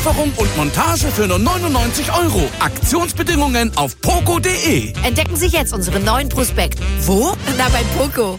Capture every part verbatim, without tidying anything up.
Lieferung und Montage für nur neunundneunzig Euro. Aktionsbedingungen auf poco punkt de. Entdecken Sie jetzt unseren neuen Prospekt. Wo? Na, bei Poco.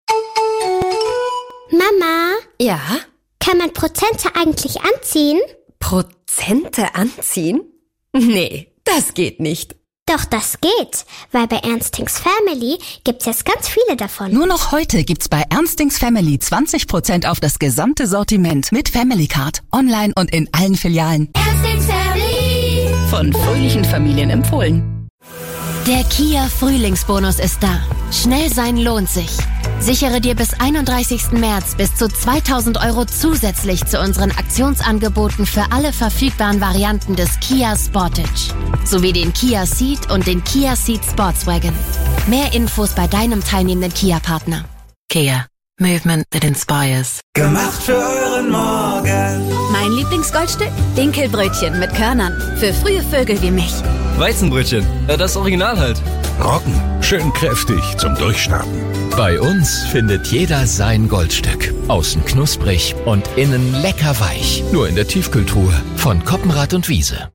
Mama? Ja? Kann man Prozente eigentlich anziehen? Prozente anziehen? Nee, das geht nicht. Doch, das geht, weil bei Ernstings Family gibt's jetzt ganz viele davon. Nur noch heute gibt's bei Ernstings Family zwanzig Prozent auf das gesamte Sortiment mit Family Card, online und in allen Filialen. Ernstings Family. Von fröhlichen Familien empfohlen. Der Kia Frühlingsbonus ist da. Schnell sein lohnt sich. Sichere dir bis einunddreißigsten März bis zu zweitausend Euro zusätzlich zu unseren Aktionsangeboten für alle verfügbaren Varianten des Kia Sportage. Sowie den Kia Ceed und den Kia Ceed Sportswagon. Mehr Infos bei deinem teilnehmenden Kia-Partner. Kia. Movement that inspires. Gemacht für euren Morgen. Mein Lieblingsgoldstück? Dinkelbrötchen mit Körnern. Für frühe Vögel wie mich. Weizenbrötchen. Das Original halt. Roggen. Schön kräftig zum Durchstarten. Bei uns findet jeder sein Goldstück. Außen knusprig und innen lecker weich. Nur in der Tiefkühltruhe von Koppenrad und Wiese.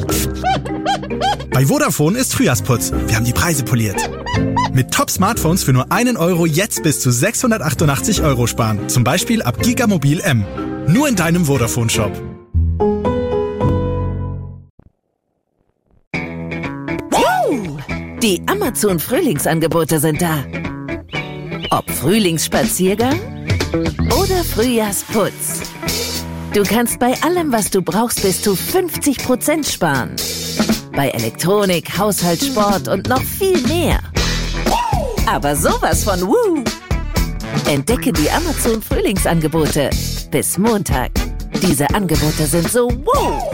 Bei Vodafone ist Frühjahrsputz. Wir haben die Preise poliert. Mit Top-Smartphones für nur einen Euro jetzt bis zu sechshundertachtundachtzig Euro sparen. Zum Beispiel ab Gigamobil M. Nur in deinem Vodafone-Shop. Die Amazon-Frühlingsangebote sind da. Ob Frühlingsspaziergang oder Frühjahrsputz. Du kannst bei allem, was du brauchst, bis zu fünfzig Prozent sparen. Bei Elektronik, Haushalt, Sport und noch viel mehr. Aber sowas von Woo! Entdecke die Amazon-Frühlingsangebote bis Montag. Diese Angebote sind so Woo!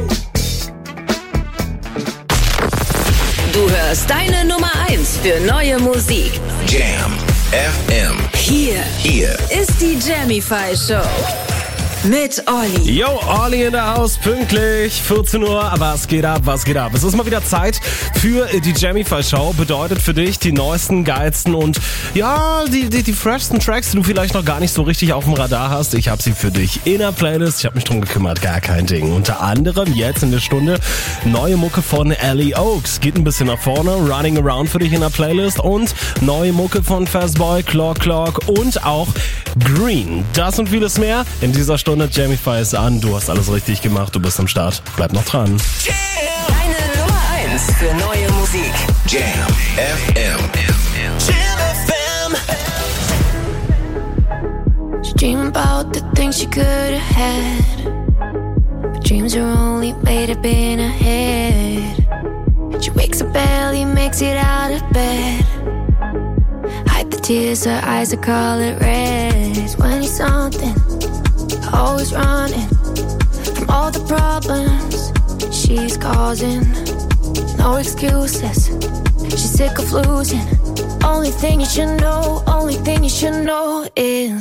Du hörst deine Nummer eins für neue Musik. Jam F M. Hier, Hier ist die Jamify Show. Mit Olli. Yo, Olli in der Haus, pünktlich, vierzehn Uhr, was geht ab, was geht ab? Es ist mal wieder Zeit für die Jamify Show, bedeutet für dich die neuesten, geilsten und ja, die, die, die freshsten Tracks, die du vielleicht noch gar nicht so richtig auf dem Radar hast. Ich habe sie für dich in der Playlist, ich habe mich drum gekümmert, gar kein Ding. Unter anderem jetzt in der Stunde neue Mucke von Ellie Oaks, geht ein bisschen nach vorne, Running Around für dich in der Playlist und neue Mucke von Fastboy, Clock Clock und auch Green. Das und vieles mehr in dieser Stunde. Jamify ist an, du hast alles richtig gemacht, du bist am Start. Bleib noch dran. Deine Nummer eins für neue Musik. Jam F M. Jam F M. She dream about the things she could have had, but dreams are only made up in her head. She wakes up early, makes it out of bed. Hide the tears, her eyes are color red. When you're something, always running from all the problems she's causing. No excuses, she's sick of losing. Only thing you should know, only thing you should know is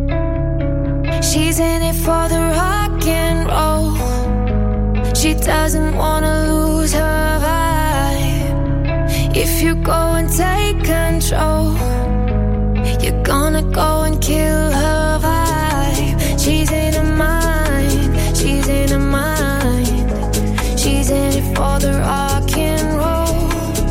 she's in it for the rock and roll. She doesn't wanna lose her vibe. If you go and take control, you're gonna go and kill her vibe. She's in her mind, she's in her mind. She's in it for the rock and roll.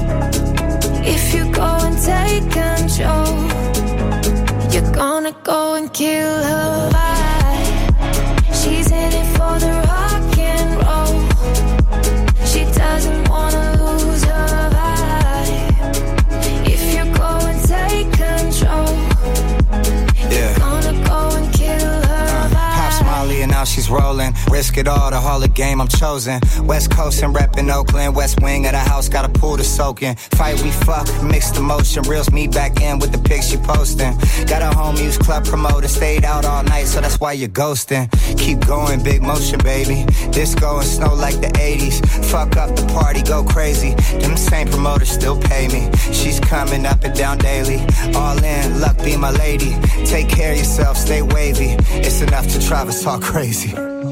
If you go and take control, you're gonna go and kill her vibe. She's in it for the rock and roll. She doesn't wanna lose her vibe. If you go and take control, you're gonna go and kill her. And now she's rolling, risk it all, the harlot game I'm chosen. West Coast and reppin' Oakland, West Wing of the house, got a pool to soak in. Fight we fuck, mixed emotion, reels me back in with the pics she posting. Got a home use club promoter, stayed out all night, so that's why you're ghosting. Keep going, big motion, baby. Disco and snow like the eighties. Fuck up the party, go crazy. Them same promoters still pay me. She's coming up and down daily. All in, luck be my lady. Take care of yourself, stay wavy. It's enough to drive us all crazy.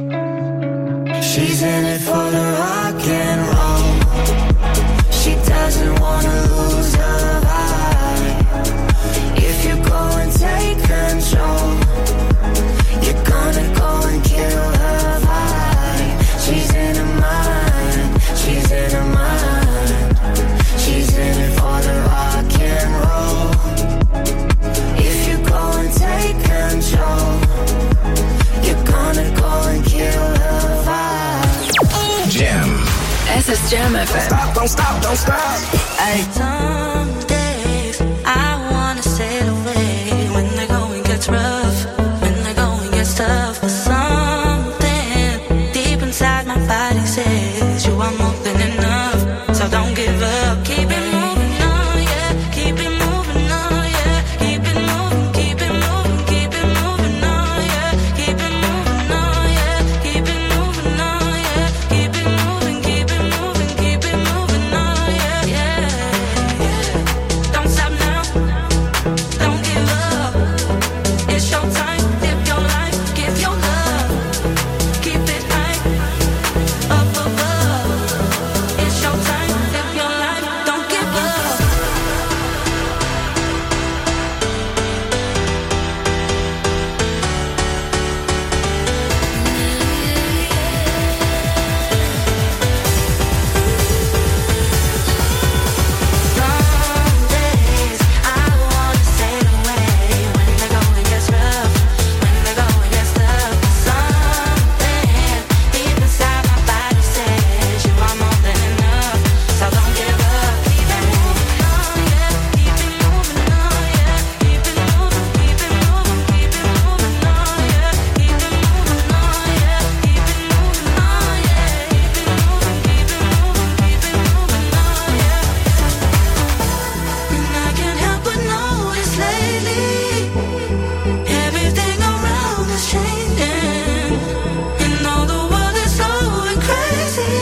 She's in it for the rock and roll. She doesn't wanna lose her vibe. If you go and take control, you're gonna go and kill her vibe. She's in Jam F M. Stop, don't stop, don't stop. Ay. Some days I wanna sail away when the going gets rough, when the going gets tough. But something deep inside my body says you are more than enough. So don't give up, keep it moving on, yeah. Keep it moving on, yeah. Keep it moving, keep it moving, keep it moving on, yeah. Keep it moving on, yeah. Keep it moving on, yeah. Keep it moving, keep it moving, keep it moving on, yeah, yeah, yeah. Don't stop now, don't give up. It's your time, live your life, give your love. Keep it high, up above. It's your time, live your life, don't give up. Some days I wanna sail away when the going gets rough, when the going gets tough. Something deep inside my body says you are more than enough. So don't give up, keep it moving on, yeah. Keep it moving on, yeah. Keep it moving, keep it moving, keep it moving on, yeah. Keep it moving on, yeah. Keep it moving on, yeah. Keep it moving, keep it moving, keep it moving on, yeah. And I can't help but notice lately everything around is changing, and all the world is going crazy.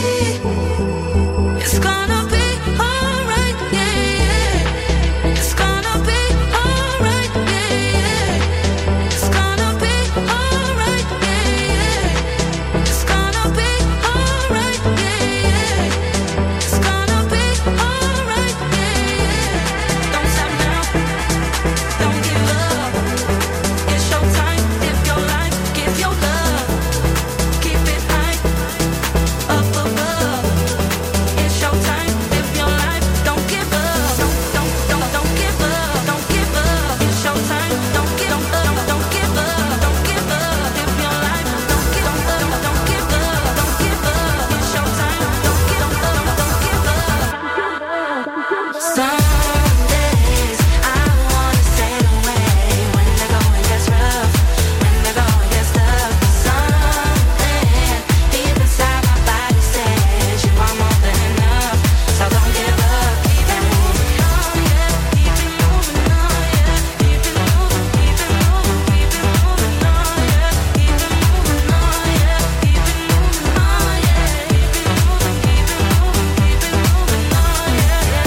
It's gonna be alright, yeah, yeah. It's gonna be alright, yeah, yeah. It's gonna be alright, yeah, yeah. It's gonna be alright, yeah, yeah. It's gonna be alright, yeah, yeah. Don't stop now, don't give up. It's your time, live your life, give your love. Keep it high, up above. It's your time, live your life, don't give up. Don't, don't, don't, don't give up, don't give up. It's your time, don't give up, don't give up, don't give up. Live your life, don't give up, don't give up, don't give up. It's your time, don't give up, don't give up. Some days I wanna sail away when the going gets rough, when the going gets tough. Something deep inside my body says you are more than enough. So don't give up, keep it moving on, yeah. Keep it moving on, yeah. Keep it moving, keep it moving, keep it moving on, yeah. Keep it moving on, yeah. Keep it moving on, yeah. Keep it moving, keep it moving, keep it moving on, yeah, yeah.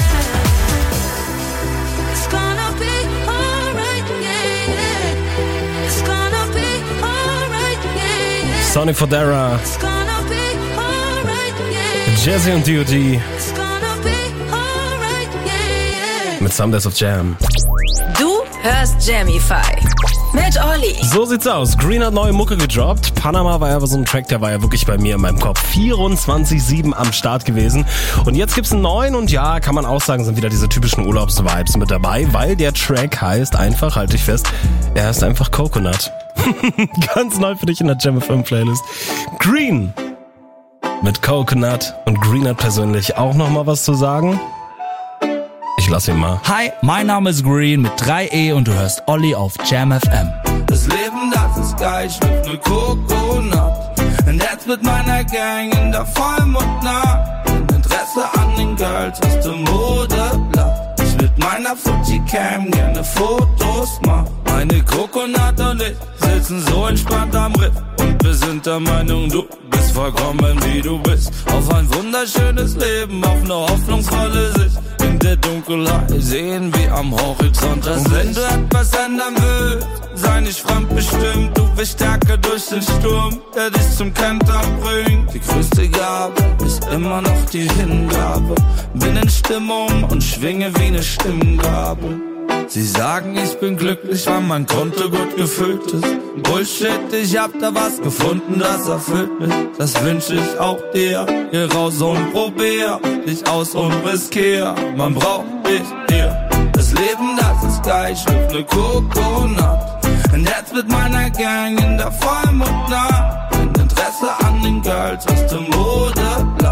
It's gonna be alright, yeah, yeah. It's gonna be alright, yeah, yeah. Sonny Fodera, It's gonna be alright, yeah. Jazzy und D O D It's gonna be alright, yeah, yeah. mit Some Days of Jam. Du hörst Jamify mit Olli. So sieht's aus. Green hat neue Mucke gedroppt. Panama war ja so ein Track, der war ja wirklich bei mir in meinem Kopf. vierundzwanzig sieben am Start gewesen. Und jetzt gibt's einen neuen und ja, kann man auch sagen, sind wieder diese typischen Urlaubsvibes mit dabei, weil der Track heißt einfach, halte ich fest, er heißt einfach Coconut. Ganz neu für dich in der Jam F M Playlist. Green mit Coconut, und Green hat persönlich auch nochmal was zu sagen. Ich lass ihn mal. Hi, mein Name ist Green mit drei E und du hörst Olli auf Jam F M. Das Leben, das ist geil, schlüpft ne Coconut. Und jetzt mit meiner Gang in der Vollmond nah. Interesse an den Girls aus dem Modeblatt. Ich mit meiner Fuji-Cam gerne Fotos mach. Meine Coconut und ich sitzen so entspannt am Riff. Und wir sind der Meinung, du bist vollkommen wie du bist. Auf ein wunderschönes Leben, auf eine hoffnungsvolle Sicht. In der Dunkelheit sehen wir am Horizont das Licht. Und wenn du etwas ändern willst, sei nicht fremdbestimmt. Du bist stärker durch den Sturm, der dich zum Kentern bringt. Die größte Gabe ist immer noch die Hingabe. Bin in Stimmung und schwinge wie eine Stimmgabel. Sie sagen, ich bin glücklich, weil mein Konto gut gefüllt ist. Bullshit, ich hab da was gefunden, das erfüllt mich. Das wünsch ich auch dir. Geh raus und probier dich aus und riskier. Man braucht dich hier. Das Leben, das ist geil, schlüpft ne Coconut. Und jetzt mit meiner Gang in der Vollmond nah. Mit Interesse an den Girls aus dem Modeblatt. Ich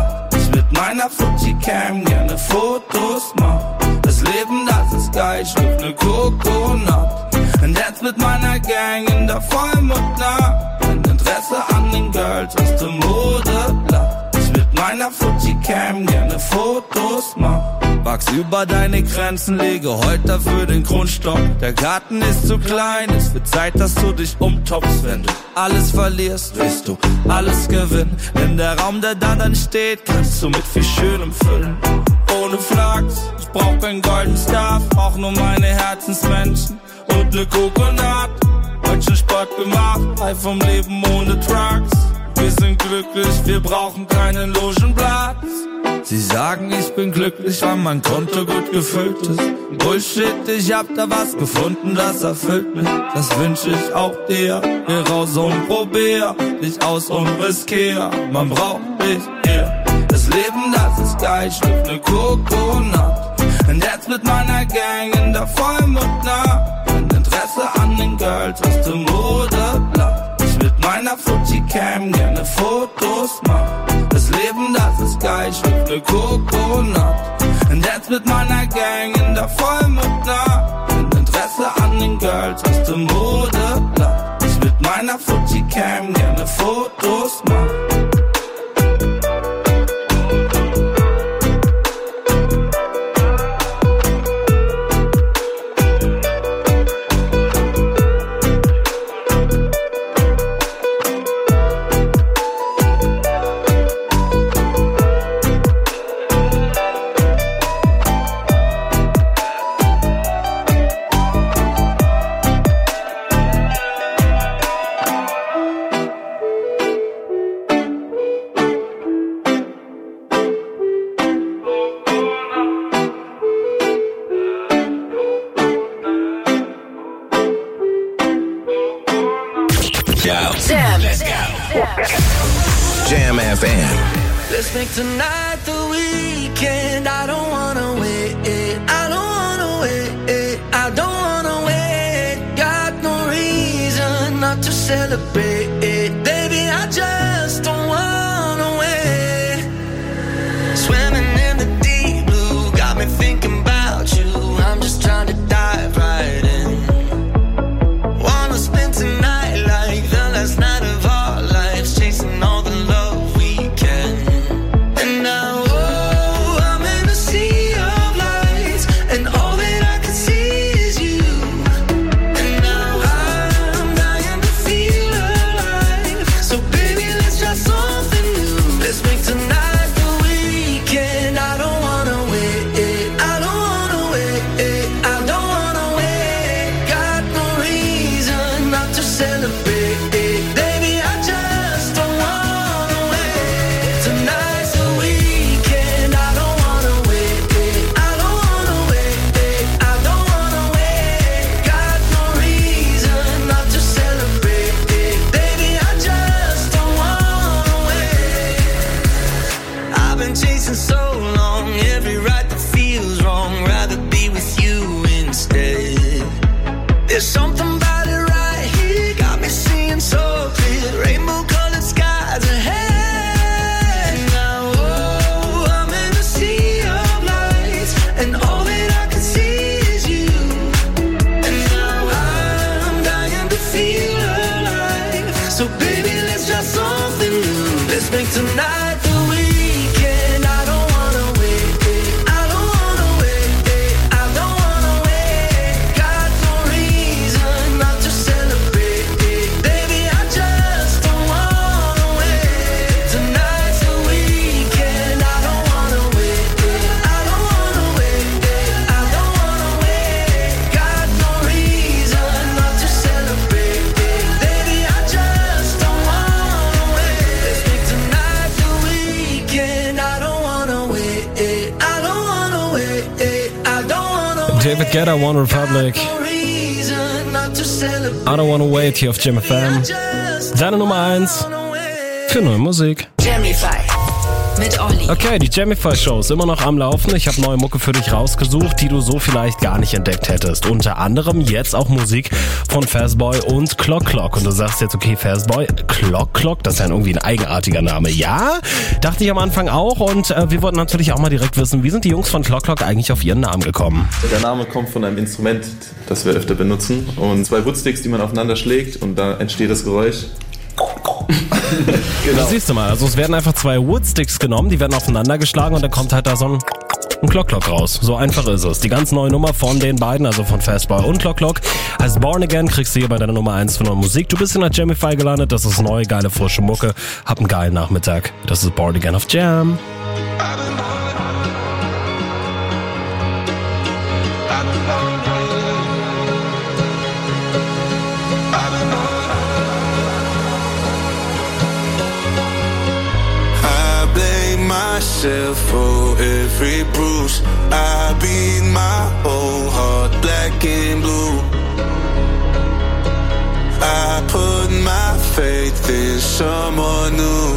mit meiner Fuji-Cam gerne Fotos mach. Das Leben, das ist geil, schlürf ne Coconut. Und jetzt mit meiner Gang in der Vollmond nah. Ein Interesse an den Girls aus dem Modeblatt. Ich mit meiner Fuji-Cam gerne Fotos mach. Wachs über deine Grenzen, lege heute dafür den Grundstock. Der Garten ist zu klein, es wird Zeit, dass du dich umtopfst. Wenn du alles verlierst, wirst du alles gewinnen. Denn der Raum, der dann entsteht, kannst du mit viel Schönem füllen. Ohne Flachs, ich brauch keinen golden Star, brauch nur meine Herzensmenschen und ne Coconut. Heute schon Sport gemacht, frei vom Leben ohne Trucks. Wir sind glücklich, wir brauchen keinen Logenplatz. Sie sagen, ich bin glücklich, weil mein Konto gut gefüllt ist. Bullshit, ich hab da was gefunden, das erfüllt mich. Das wünsch ich auch dir. Geh raus und probier dich aus und riskier. Man braucht dich hier. Das Leben, das ist geil, schlürf ne Coconut. Und jetzt mit meiner Gang in der Vollmond nah. Ein Interesse an den Girls aus dem Modeblatt. Ich mit meiner Fuji-Cam gerne Fotos mach. Das Leben, das ist geil, schlürf ne Coconut. Und jetzt mit meiner Gang in der Vollmond nah. Ein Interesse an den Girls aus dem Modeblatt. Ich mit meiner Fuji-Cam gerne Fotos mach. Jam. Let's go. Jam F M. Let's make tonight the weekend. I don't wanna wait. I don't wanna wait. I don't wanna wait. Got no reason not to celebrate. Baby, I just don't wanna wait. Swimming in the deep blue got me thinking about you. I'm just trying to dive right in. Wanna spend tonight like the last night of our lives, chasing all the love we can. And now, oh, I'm in a sea of lights, and all that I can see is you. And now I'm dying to feel alive. So baby, let's try something new. Let's make tonight the weekend. I don't wanna wait. I don't wanna wait. I don't wanna wait. Got no reason not to celebrate. Baby, I just don't wanna wait. Tonight's the weekend. I don't wanna wait. I don't wanna wait. I don't wanna wait. Got no reason not to celebrate. Baby, I just don't wanna wait. I've been chasing so long, every right that feels wrong. Rather be with you instead. There's something about it right here, got me seeing so clear. Rainbow colored skies ahead. Now, oh, I'm in a sea of lights, and all that I can see is you. And now I'm dying to feel alive. So baby, let's try something new. Let's make tonight the weekend. I don't wanna wait. I don't wanna wait. I don't wanna wait. Got no reason not to celebrate. Baby, I just don't wanna wait. Tonight's the weekend. I don't wanna wait. I don't wanna wait. I don't wanna wait. Got no reason not to celebrate. Baby, I just don't wanna wait. Let's make tonight the weekend. I don't wanna wait. I don't wanna wait. I don't wanna wait. David Guetta, One Republic. Reason not to celebrate. I don't wanna wait hier auf Jam F M. Deine Nummer eins für neue Musik. Jamify mit Olli. Okay, die Jamify-Show ist immer noch am Laufen. Ich habe neue Mucke für dich rausgesucht, die du so vielleicht gar nicht entdeckt hättest. Unter anderem jetzt auch Musik von Fastboy und Clock Clock. Und du sagst jetzt, okay, Fastboy, Clock Clock, das ist ja irgendwie ein eigenartiger Name. Ja, dachte ich am Anfang auch. Und äh, wir wollten natürlich auch mal direkt wissen, wie sind die Jungs von Clock Clock eigentlich auf ihren Namen gekommen? Der Name kommt von einem Instrument, das wir öfter benutzen. Und zwei Woodsticks, die man aufeinander schlägt und da entsteht das Geräusch. Genau. Das siehst du mal, also es werden einfach zwei Woodsticks genommen, die werden aufeinander geschlagen und dann kommt halt da so ein, ein Clock Clock raus. So einfach ist es. Die ganz neue Nummer von den beiden, also von Fastboy und Clock Clock, heißt Born Again, kriegst du hier bei deiner Nummer eins für neue Musik. Du bist in der Jamify gelandet, das ist neue, geile, frische Mucke. Hab einen geilen Nachmittag. Das ist Born Again auf Jam. For every bruise, I beat my whole heart black and blue. I put my faith in someone new.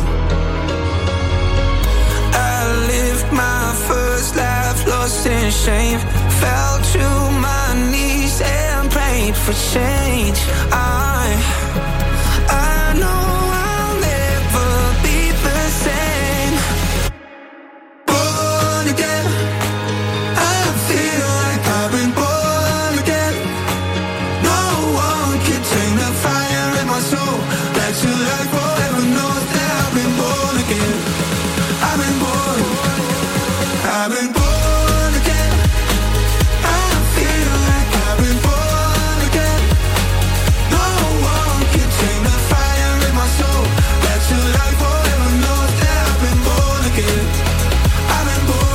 I lived my first life lost in shame, fell to my knees and prayed for change. I, I know I'll never be the same. Again, I feel like I've been born again. No one can tame the fire in my soul. That you like forever knows that I've been born again. I've been born. I've been born again. I feel like I've been born again. No one can tame the fire in my soul. That you like forever knows that I've been born again. I've been born.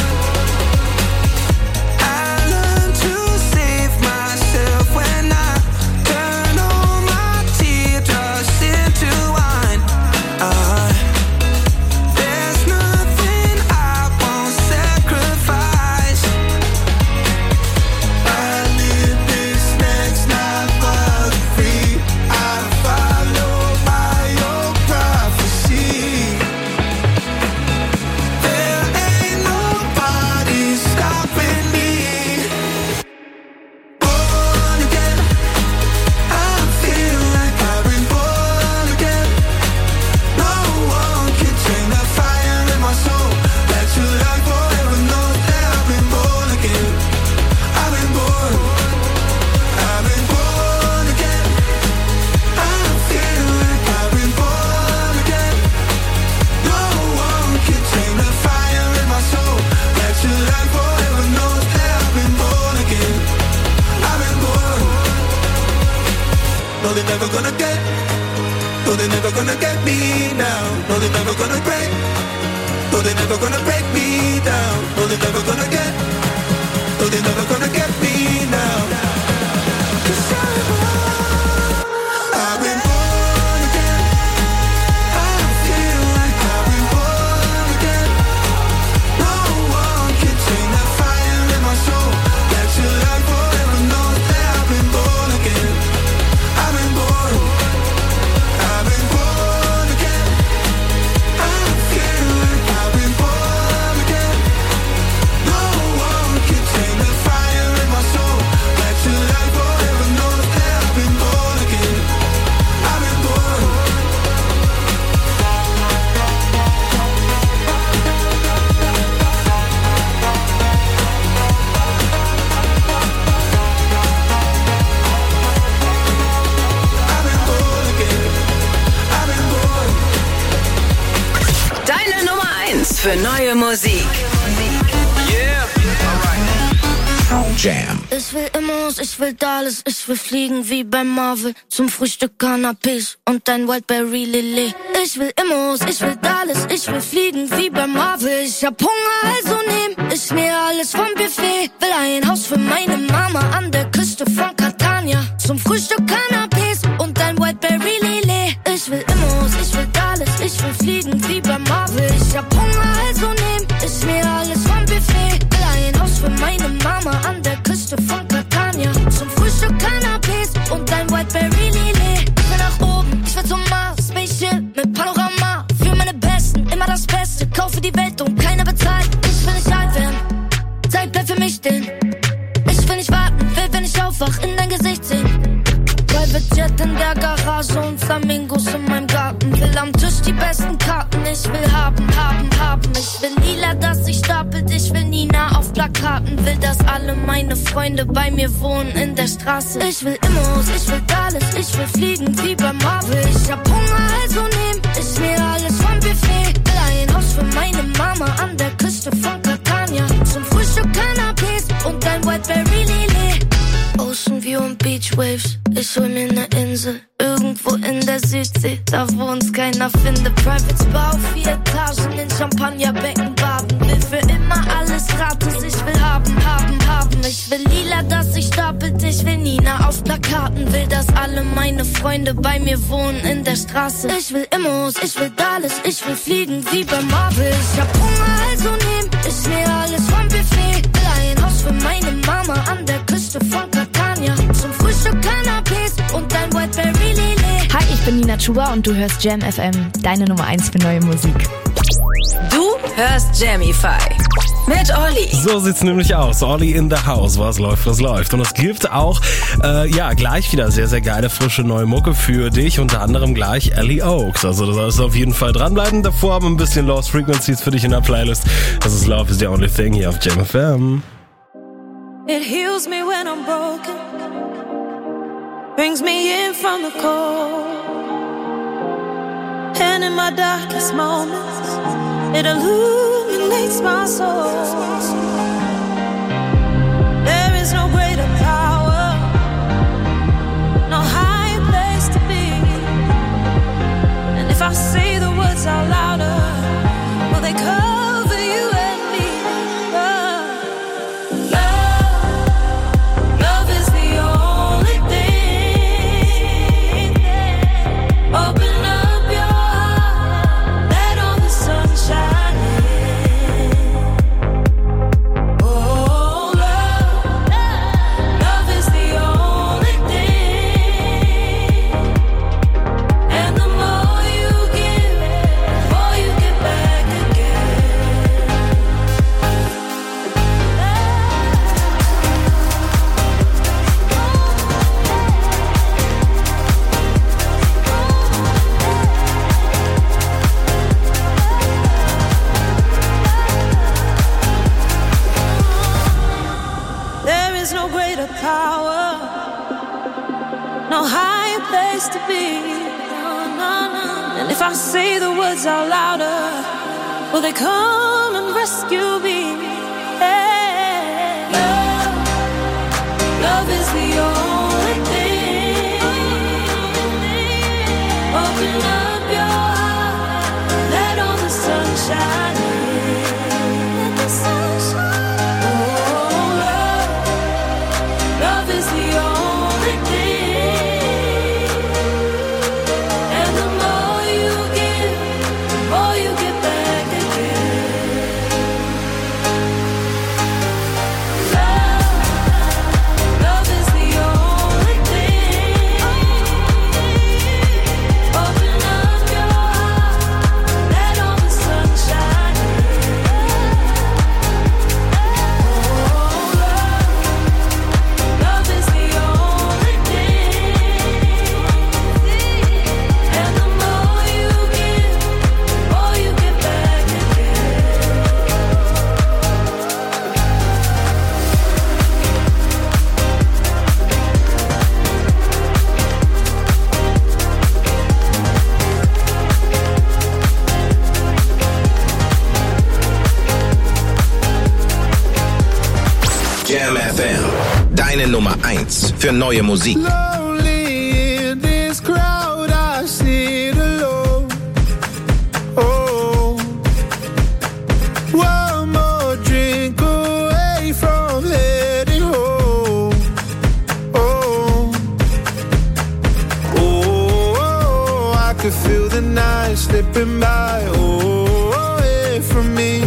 No, they're never gonna get, no, they're never gonna get me now. No, they're never gonna break, no, they're never gonna break me down. No, they're never gonna get, no, they're never gonna get me now. 'Cause I'm born, I've been born again. I feel like I've been born again. No one can tame the fire in my soul. That you like forever knows that I've been born again. I've been born, I've been born again. I feel like I've been born again. No one can tame the fire in my soul. That you like forever knows that I've been born again. I've been born. Deine Nummer eins für neue Musik. Jam. Ich will Immos, ich will Dallas, ich will fliegen wie bei Marvel. Zum Frühstück Cannabis und ein Wildberry Lillet. Ich will Immos, ich will Dallas, ich will fliegen wie bei Marvel. Ich hab Hunger, also nehm ich mir alles vom Buffet. Will ein Haus für meine Mama an der Küste von Catania. Zum Frühstück Cannabis und ein Wildberry Lillet. Ich will Immos, ich will Dallas, ich will fliegen wie bei Marvel. Ich hab Hunger, also nehm ich mir alles vom Buffet. Will ein Haus für meine Mama an der Küste von Catania. Zum Frühstück Cannabis und ein Wildberry Lillet. Ich will nach oben, ich will zum Mars. Spaceship mit Panorama. Für meine Besten, immer das Beste. Kaufe die Welt und haben, haben, haben. Ich will lila, das sich stapelt, ich will Nina auf Plakaten. Will, dass alle meine Freunde bei mir wohnen in der Straße. Ich will Immos, ich will alles, ich will fliegen wie bei Marvel. Ich hab Hunger, also nehm ich mir alles vom Buffet. Will ein Haus für meine Mama an der Küste von Catania. Zum Frühstück Cannabis und ein Whiteberry Lillet. Ocean View und Beach Waves, ich hol mir ne Insel. Irgendwo in der Südsee, da wo uns keiner findet. Private Spa auf vier Etagen, in Champagnerbecken baden. Will für immer alles gratis, ich will haben, haben, haben. Ich will lila, das sich stapelt, ich will Nina auf Plakaten. Will, dass alle meine Freunde bei mir wohnen in der Straße. Ich will Immos, ich will alles, ich will fliegen wie bei Marvel. Ich hab Hunger, also nehm ich mir alles vom Buffet. Will ein Haus für meine Mama an der Küste von Catania. Zum Frühstück Cannabis und ein Whiteberry Lillet. Hi, ich bin Nina Chuba und du hörst Jam F M, deine Nummer eins für neue Musik. Du hörst Jamify mit Olli. So sieht's nämlich aus. Olli in the house. Was läuft, was läuft. Und es gibt auch, äh, ja, gleich wieder sehr, sehr geile, frische neue Mucke für dich. Unter anderem gleich Ellie Oaks. Also da sollst du auf jeden Fall dranbleiben. Davor haben wir ein bisschen Lost Frequencies für dich in der Playlist. Das ist Love is the Only Thing hier auf Jam F M. It heals me when I'm broken, brings me in from the cold, and in my darkest moments, it illuminates my soul. There is no greater power, no higher place to be, and if I say the words out louder, will they cover you and me? Love, love, love is the only thing. Open up your heart, let all the sun shine in. Oh, love, love is the only thing. And the more you give, the more you get back again. There is no greater power, no higher place to be. And if I say the words out louder, will they come and rescue me? Hey. Love, love is the only thing. Open up your heart, let all the sun shine in. Let the sun shine. Oh, love, love is the only thing. And the more you give, the more you get back again. Love, love is the only thing. Open up your heart, let all the sun shine in. Oh, love, love is the only thing. And the more you give, the more you get back again. Jam F M, deine Nummer eins für neue Musik. Lonely in this crowd, I sit alone. Oh, one more drink away from heading home. Oh, oh, I could feel the night slipping by. Oh, away from me,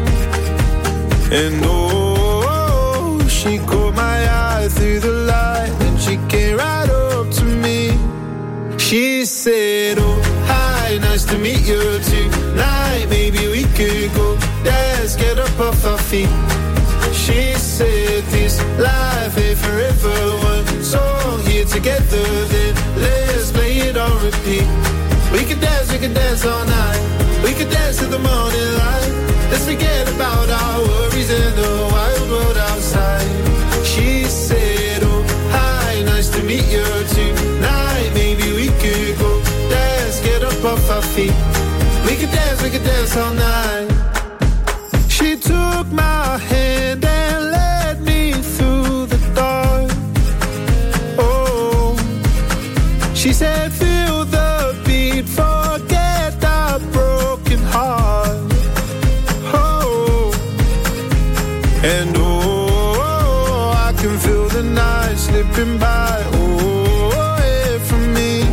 and oh. She caught my eye through the light and she came right up to me. She said, oh, hi, nice to meet you tonight. Maybe we could go dance, get up off our feet. She said, this life ain't forever. One song here together, then let's play it on repeat. We could dance, we could dance all night. We could dance to the morning light. Let's forget about our worries in the wild world outside. She said, oh, hi, nice to meet you tonight. Maybe we could go dance, get up off our feet. We could dance, we could dance all night. She took my hand and led me through the dark. Oh, she said, feel the beat, forget the broken heart. Oh, and oh, I can feel the night slipping by. Oh, away from me.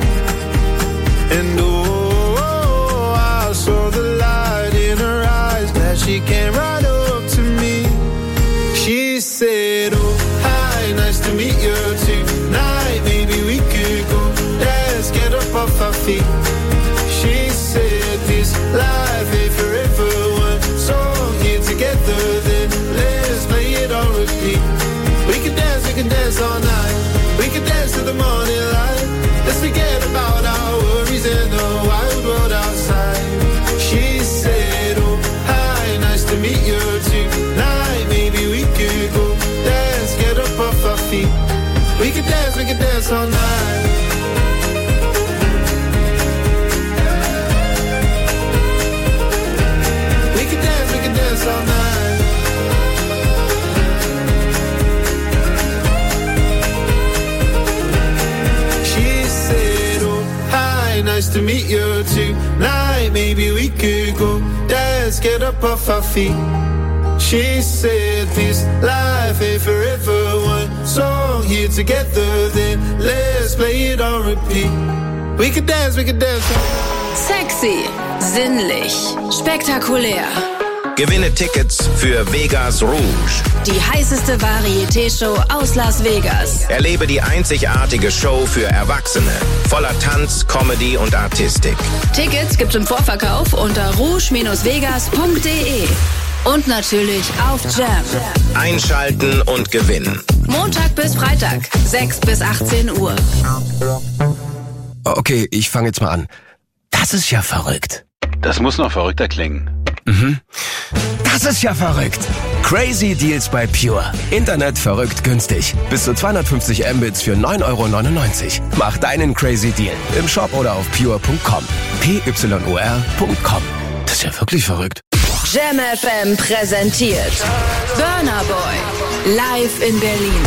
And oh, I saw the light in her eyes. Glad she came right up to me. She said, oh, hi, nice to meet you tonight. Maybe we could go dance, get up off our feet. She said, this life ain't forever. One song here together, then let's play it on repeat. We can dance, we can dance all night. We can dance to the morning light. Let's forget about our worries in the wild world outside. She said, oh, hi, nice to meet you tonight. Maybe we could go dance, get up off our feet. We can dance, we can dance all night. We can dance, we can dance all night. Nice to meet you tonight. Maybe we could go dance, get up off our feet. She said this life ain't forever. One song here together, then let's play it on repeat. We could dance, we could dance. Sexy, sinnlich, spektakulär. Gewinne Tickets für Vegas Rouge. Die heißeste Varieté-Show aus Las Vegas. Erlebe die einzigartige Show für Erwachsene. Voller Tanz, Comedy und Artistik. Tickets gibt's im Vorverkauf unter rouge Bindestrich vegas Punkt de. Und natürlich auf Jam. Einschalten und gewinnen. Montag bis Freitag, sechs bis achtzehn Uhr. Okay, ich fange jetzt mal an. Das ist ja verrückt. Das muss noch verrückter klingen. Mhm. Das ist ja verrückt. Crazy Deals bei Pure. Internet verrückt günstig. Bis zu zweihundertfünfzig Mbits für neun Euro neunundneunzig. Mach deinen Crazy Deal im Shop oder auf pure Punkt com. P Y U R Punkt com. Das ist ja wirklich verrückt. Jam F M präsentiert Burna Boy live in Berlin.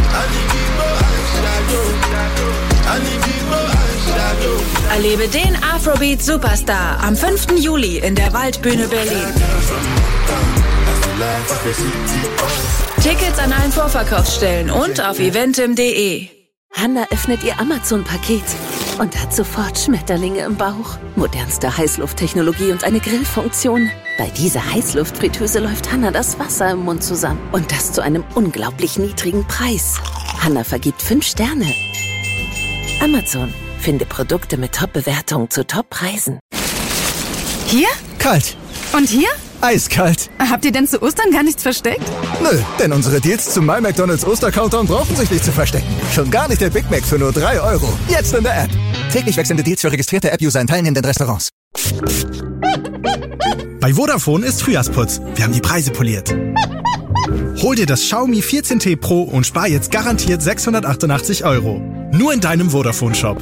Erlebe den Afrobeat-Superstar am fünften Juli in der Waldbühne Berlin. Tickets an allen Vorverkaufsstellen und auf eventim punkt de. Hanna öffnet ihr Amazon-Paket und hat sofort Schmetterlinge im Bauch. Modernste Heißlufttechnologie und eine Grillfunktion. Bei dieser Heißluftfritteuse läuft Hanna das Wasser im Mund zusammen. Und das zu einem unglaublich niedrigen Preis. Hanna vergibt fünf Sterne. Amazon. Finde Produkte mit Top-Bewertungen zu Top-Preisen. Hier? Kalt. Und hier? Eiskalt. Habt ihr denn zu Ostern gar nichts versteckt? Nö, denn unsere Deals zum My McDonald's Oster-Countdown brauchen sich nicht zu verstecken. Schon gar nicht der Big Mac für nur drei Euro. Jetzt in der App. Täglich wechselnde Deals für registrierte App-User in teilnehmenden Restaurants. Bei Vodafone ist Frühjahrsputz. Wir haben die Preise poliert. Hol dir das Xiaomi vierzehn T Pro und spar jetzt garantiert sechshundertachtundachtzig Euro. Nur in deinem Vodafone-Shop.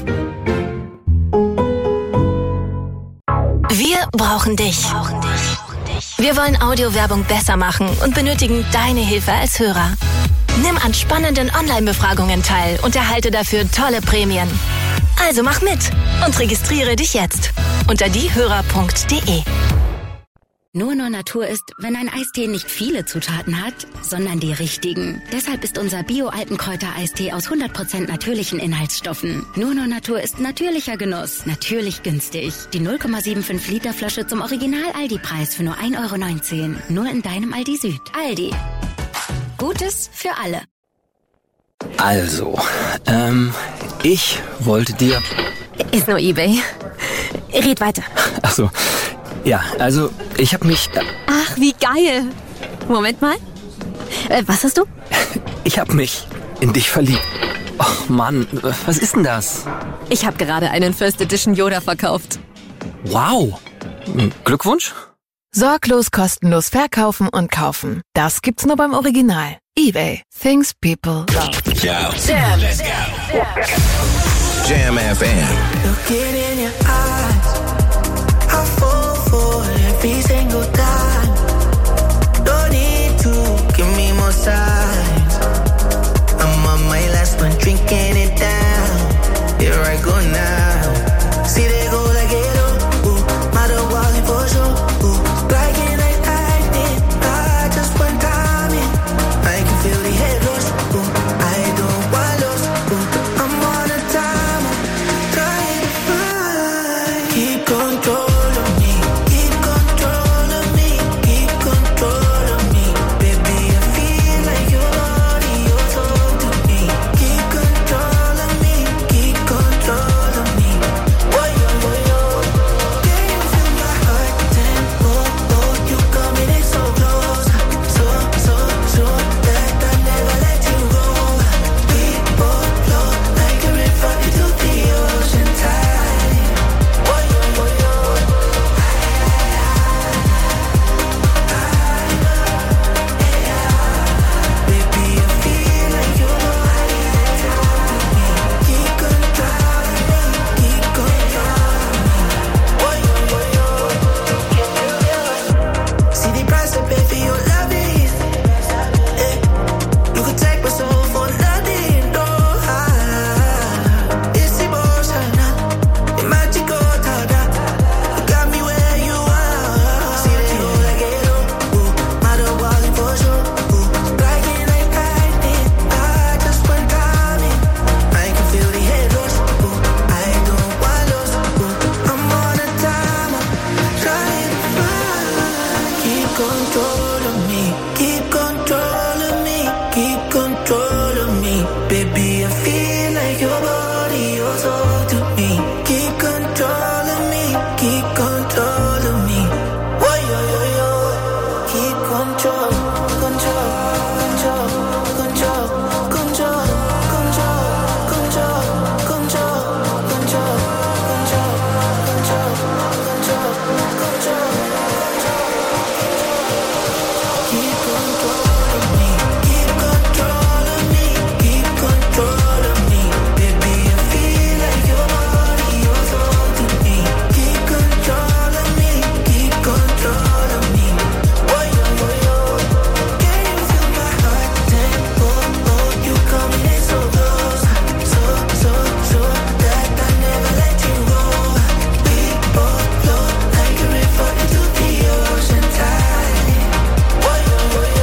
Wir brauchen dich. Wir wollen Audiowerbung besser machen und benötigen deine Hilfe als Hörer. Nimm an spannenden Online-Befragungen teil und erhalte dafür tolle Prämien. Also mach mit und registriere dich jetzt unter diehörer Punkt de. Nur Nur Natur ist, wenn ein Eistee nicht viele Zutaten hat, sondern die richtigen. Deshalb ist unser Bio-Alpenkräuter-Eistee aus hundert Prozent natürlichen Inhaltsstoffen. Nur Nur Natur ist natürlicher Genuss, natürlich günstig. Die null Komma fünfundsiebzig Liter Flasche zum Original-Aldi-Preis für nur ein Euro neunzehn. Nur in deinem Aldi Süd. Aldi. Gutes für alle. Also, ähm, ich wollte dir... Ist nur eBay. Red weiter. Achso, ja, also ich habe mich... Äh, Ach, wie geil. Moment mal. Äh, was hast du? Ich habe mich in dich verliebt. Och Mann, was ist denn das? Ich habe gerade einen First Edition Yoda verkauft. Wow. Glückwunsch. Sorglos kostenlos verkaufen und kaufen. Das gibt's nur beim Original. eBay. Things people love. Jam. Jam. Let's go. Jam F M. Looking in your eyes, I fall for every single time. Don't need to give me more signs. I'm on my last one, drinking it down. Here I go now. See they go like it up, ooh, matter walking for sure, ooh, like it like lightning. I just want time in. I can feel the head rush, ooh, I don't want lost, ooh, I'm on a timer, trying to find. Keep control of me, keep control of me, keep control of me. Baby, I feel like your body, your soul to me. Keep control of me, keep control of me. Oh, yo, yo, yo. Can you feel my heart tempo? Oh, you coming in so close, so, so, so that I never let you go. We both flow like a river into the ocean tide. Oh, yo, yo, yo. Baby, I feel like your body is on me. Keep control of me, keep control of me. Oh, yo, yo, yo. See the price I pay for your love is, eh. You could take my soul for nothing, no. Ah, it's emotional, it's magical, tada. You got me where you are. See they go like it up, ooh, matter walking for sure, ooh, like it like lightning. I just want time in. I can feel the head rush, ooh, I don't want lost, ooh, I'm on a timer, trying to find. Keep control of me, keep control of me, keep control of me. Baby, I feel like your body, your soul to me. Keep control of me, keep control of me. Oh, yo, yo, yo. Keep control, control, control, control, control, control, control, control, control, control, control, control, control. Keep control of me, keep control of me, keep control of me. Baby, I feel like your body, your soul to me. Keep control of me, keep control of me. Oh, yo, yo, yo. Can you feel my heart tempo? Oh, you coming in so close, so, so, so that I never let you go. We both flow like a river into the ocean tide. Oh, yo, yo, yo.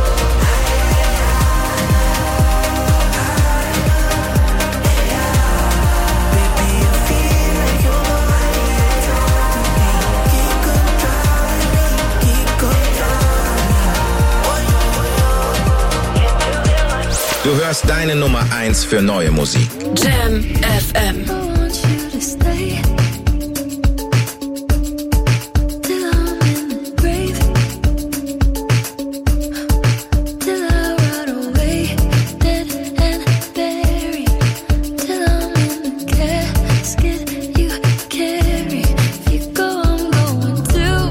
Baby, I feel like your body is on me. Keep control of me, keep control of me. Oh, yo, yo, yo. Du hörst deine Nummer eins für neue Musik. Jam F M. I want you to stay till I'm in the grave, till I rot away, dead and buried, till I'm in the casket you carry. If you go, I'm going too,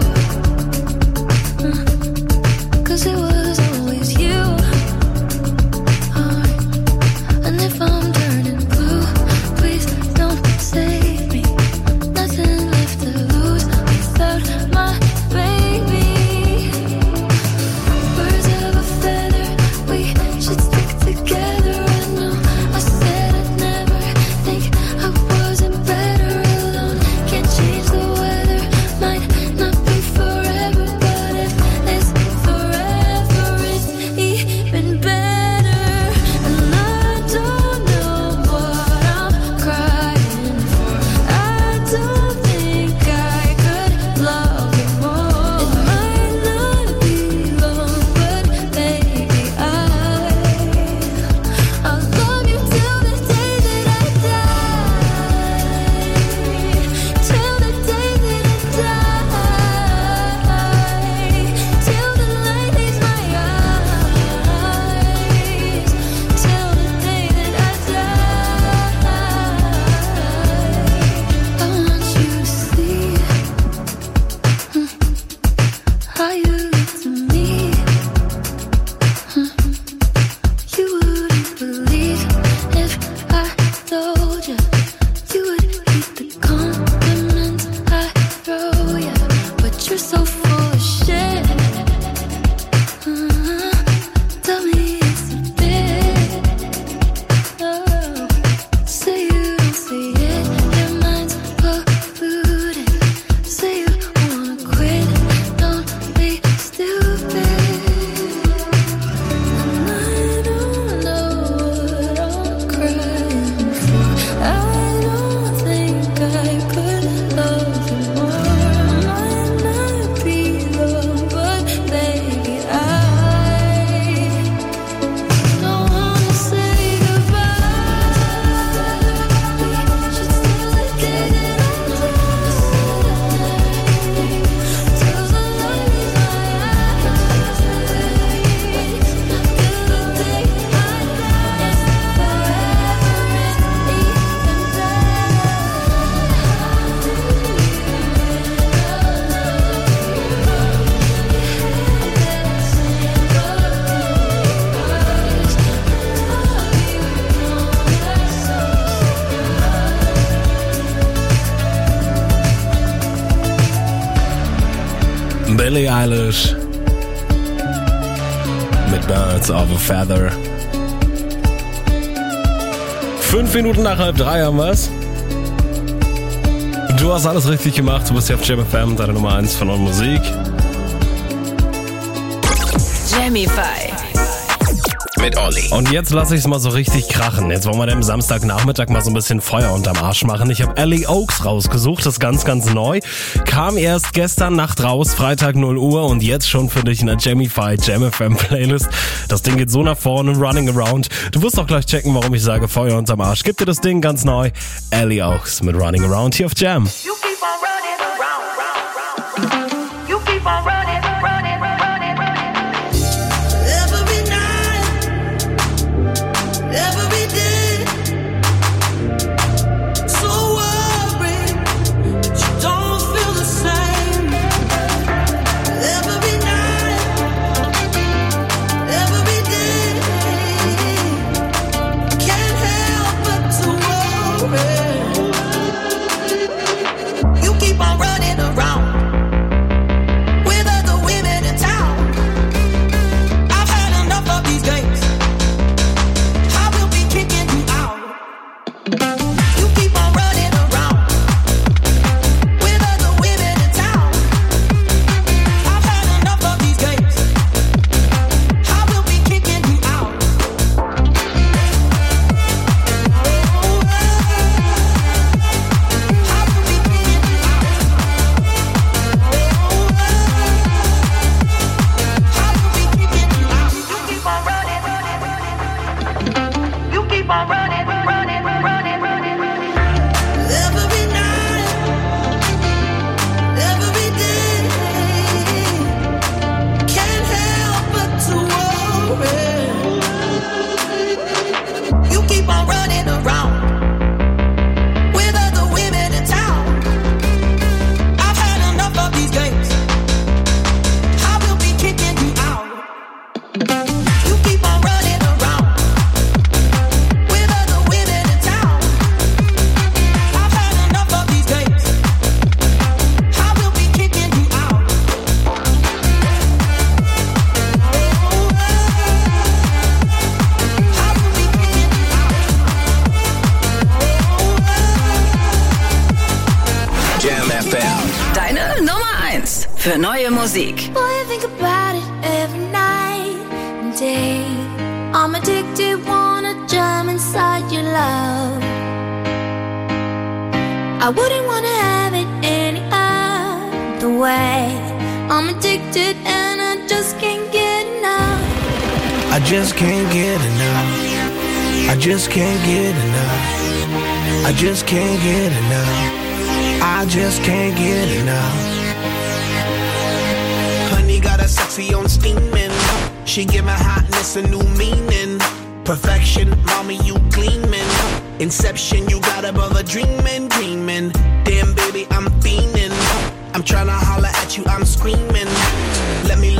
uh, 'cause it was always you. Alright. And if I'm turning blue, please don't how you look to me. You wouldn't believe if I told you. You would hate the compliments I throw you. But you're so full of shit. Uh-huh. Tell me it's a bit. Oh. Say you don't say it. Your mind's polluted. Say you wanna quit. Don't be stupid. And I don't know what I'm crying for. I don't think I could love you more. Might not be the but baby, I don't wanna say goodbye. We should still like it and I'm till the light in my eyes. Till the day I die, forever is even Billie Eilish mit Birds of a Feather. Fünf Minuten nach halb drei haben wir's. Du hast alles richtig gemacht. Du bist hier auf Jam F M, deine Nummer eins von neuen Musik. Jamify. Mit Olli. Und jetzt lasse ich es mal so richtig krachen. Jetzt wollen wir dem Samstagnachmittag mal so ein bisschen Feuer unterm Arsch machen. Ich habe Ellie Oaks rausgesucht, das ist ganz, ganz neu. Kam erst gestern Nacht raus, Freitag null Uhr und jetzt schon für dich in der Jamify Jam F M Playlist. Das Ding geht so nach vorne, Running Around. Du wirst auch gleich checken, warum ich sage Feuer unterm Arsch. Gib dir das Ding ganz neu. Ellie Oaks mit Running Around hier auf Jam. You keep on running around, round, round. You keep on running, running, running, running. Every night, every day. So worried, you don't feel the same. Every night, every day. Can't help but to worry. You keep on running around with other women in town. I've had enough of these games. I will be kicking you out. You keep on running around with other women in town. I've had enough of these games. I will be kicking you out. You keep on running, running, running, running, running. Every night, every day. Can't help but to worry. You keep on running around with other women in town. I've had enough of these games. I will be kicking you out. You keep on running around with other women in town. I've had enough of these games. I will be kicking you out. I will be kicking you out. Jam F M. Deine Nummer eins für neue Musik. Boy, I think about it every night and day. I'm addicted, wanna jump inside your love. I wouldn't wanna have it any other way. I'm addicted and I just can't get enough. I just can't get enough. I just can't get enough. I just can't get enough. I just can't get enough. Honey got a sexy on steaming. She give my hotness a new meaning. Perfection, mommy, you gleaming. Inception, you got above a dreaming, dreaming. Damn, baby, I'm fiending. I'm tryna holler at you, I'm screaming.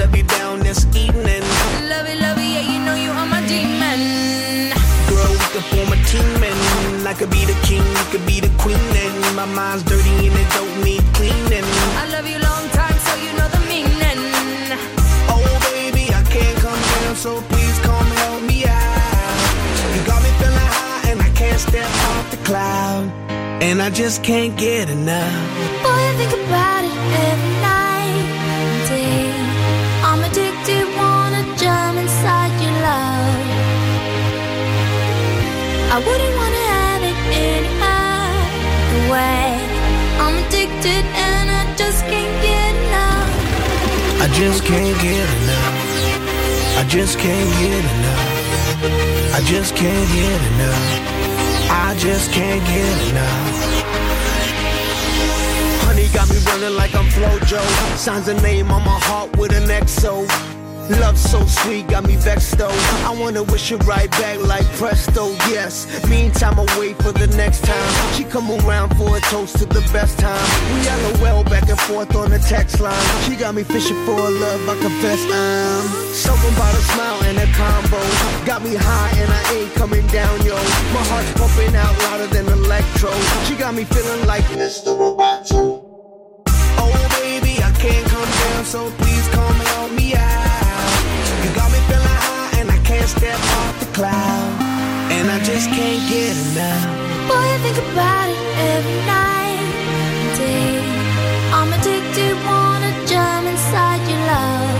love you down this evening. Love it, love it, yeah, you know you are my demon. Girl, we could form a team and I could be the king, you could be the queen. And my mind's dirty and it don't need cleaning. I love you long time, so you know the meaning. Oh baby, I can't come down, so please come help me out. You got me feeling high and I can't step off the cloud. And I just can't get enough. Boy, I think about it every night and day. I'm addicted, wanna jump inside your love. I wouldn't wanna have it any other way. I'm addicted and I just can't get enough. I just can't get enough. I just can't get enough. I just can't get enough. I just can't get enough. Honey got me running like I'm Flojo. Signs a name on my heart with an X O. Love so sweet, got me vexed though. I wanna wish it right back like presto, yes. Meantime, I wait for the next time she come around for a toast to the best time. We LOL back and forth on the text line. She got me fishing for a love, I confess I'm something about a smile and a combo. Got me high and I ain't coming down, yo. My heart's pumping out louder than electro. She got me feeling like Mister Roboto. Oh baby, I can't come down, so please come help me out. You got me feeling high and I can't step off the cloud. And I just can't get enough. Boy, I think about it every night and day. I'm addicted, wanna jump inside your love.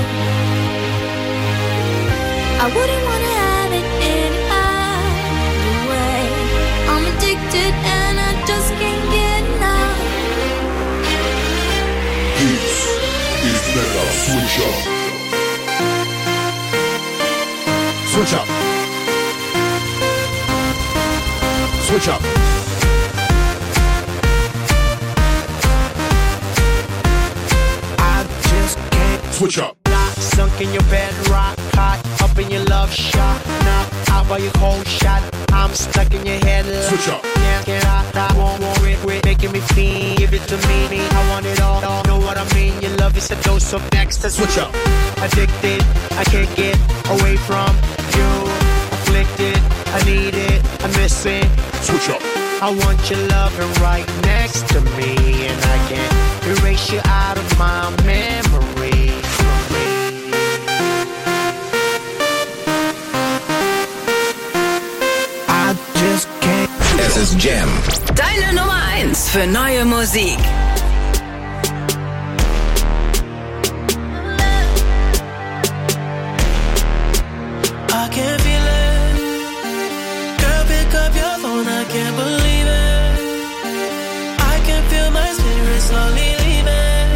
I wouldn't wanna have it any other way. I'm addicted and I just can't get enough. This is Mega Switch Up. Switch up. Switch up. I just can't switch up. Not sunk in your bed, rock hot, up in your love shot. Now out by your cold shot, I'm stuck in your head. Switch up. Can't get out, I won't worry, quit making me feel. Give it to me, I want it all, all. Know what I mean? Your love is a dose of next to switch up. Addicted, I can't get away from you. Afflicted, I need it, I miss it. Switch up. I want your loving right next to me, and I can't erase you out of my memory. I just can't. Es ist Jam. Deine Nummer eins für neue Musik. I can feel it. Girl, pick up your phone, I can't believe it. I can feel my spirit slowly leaving.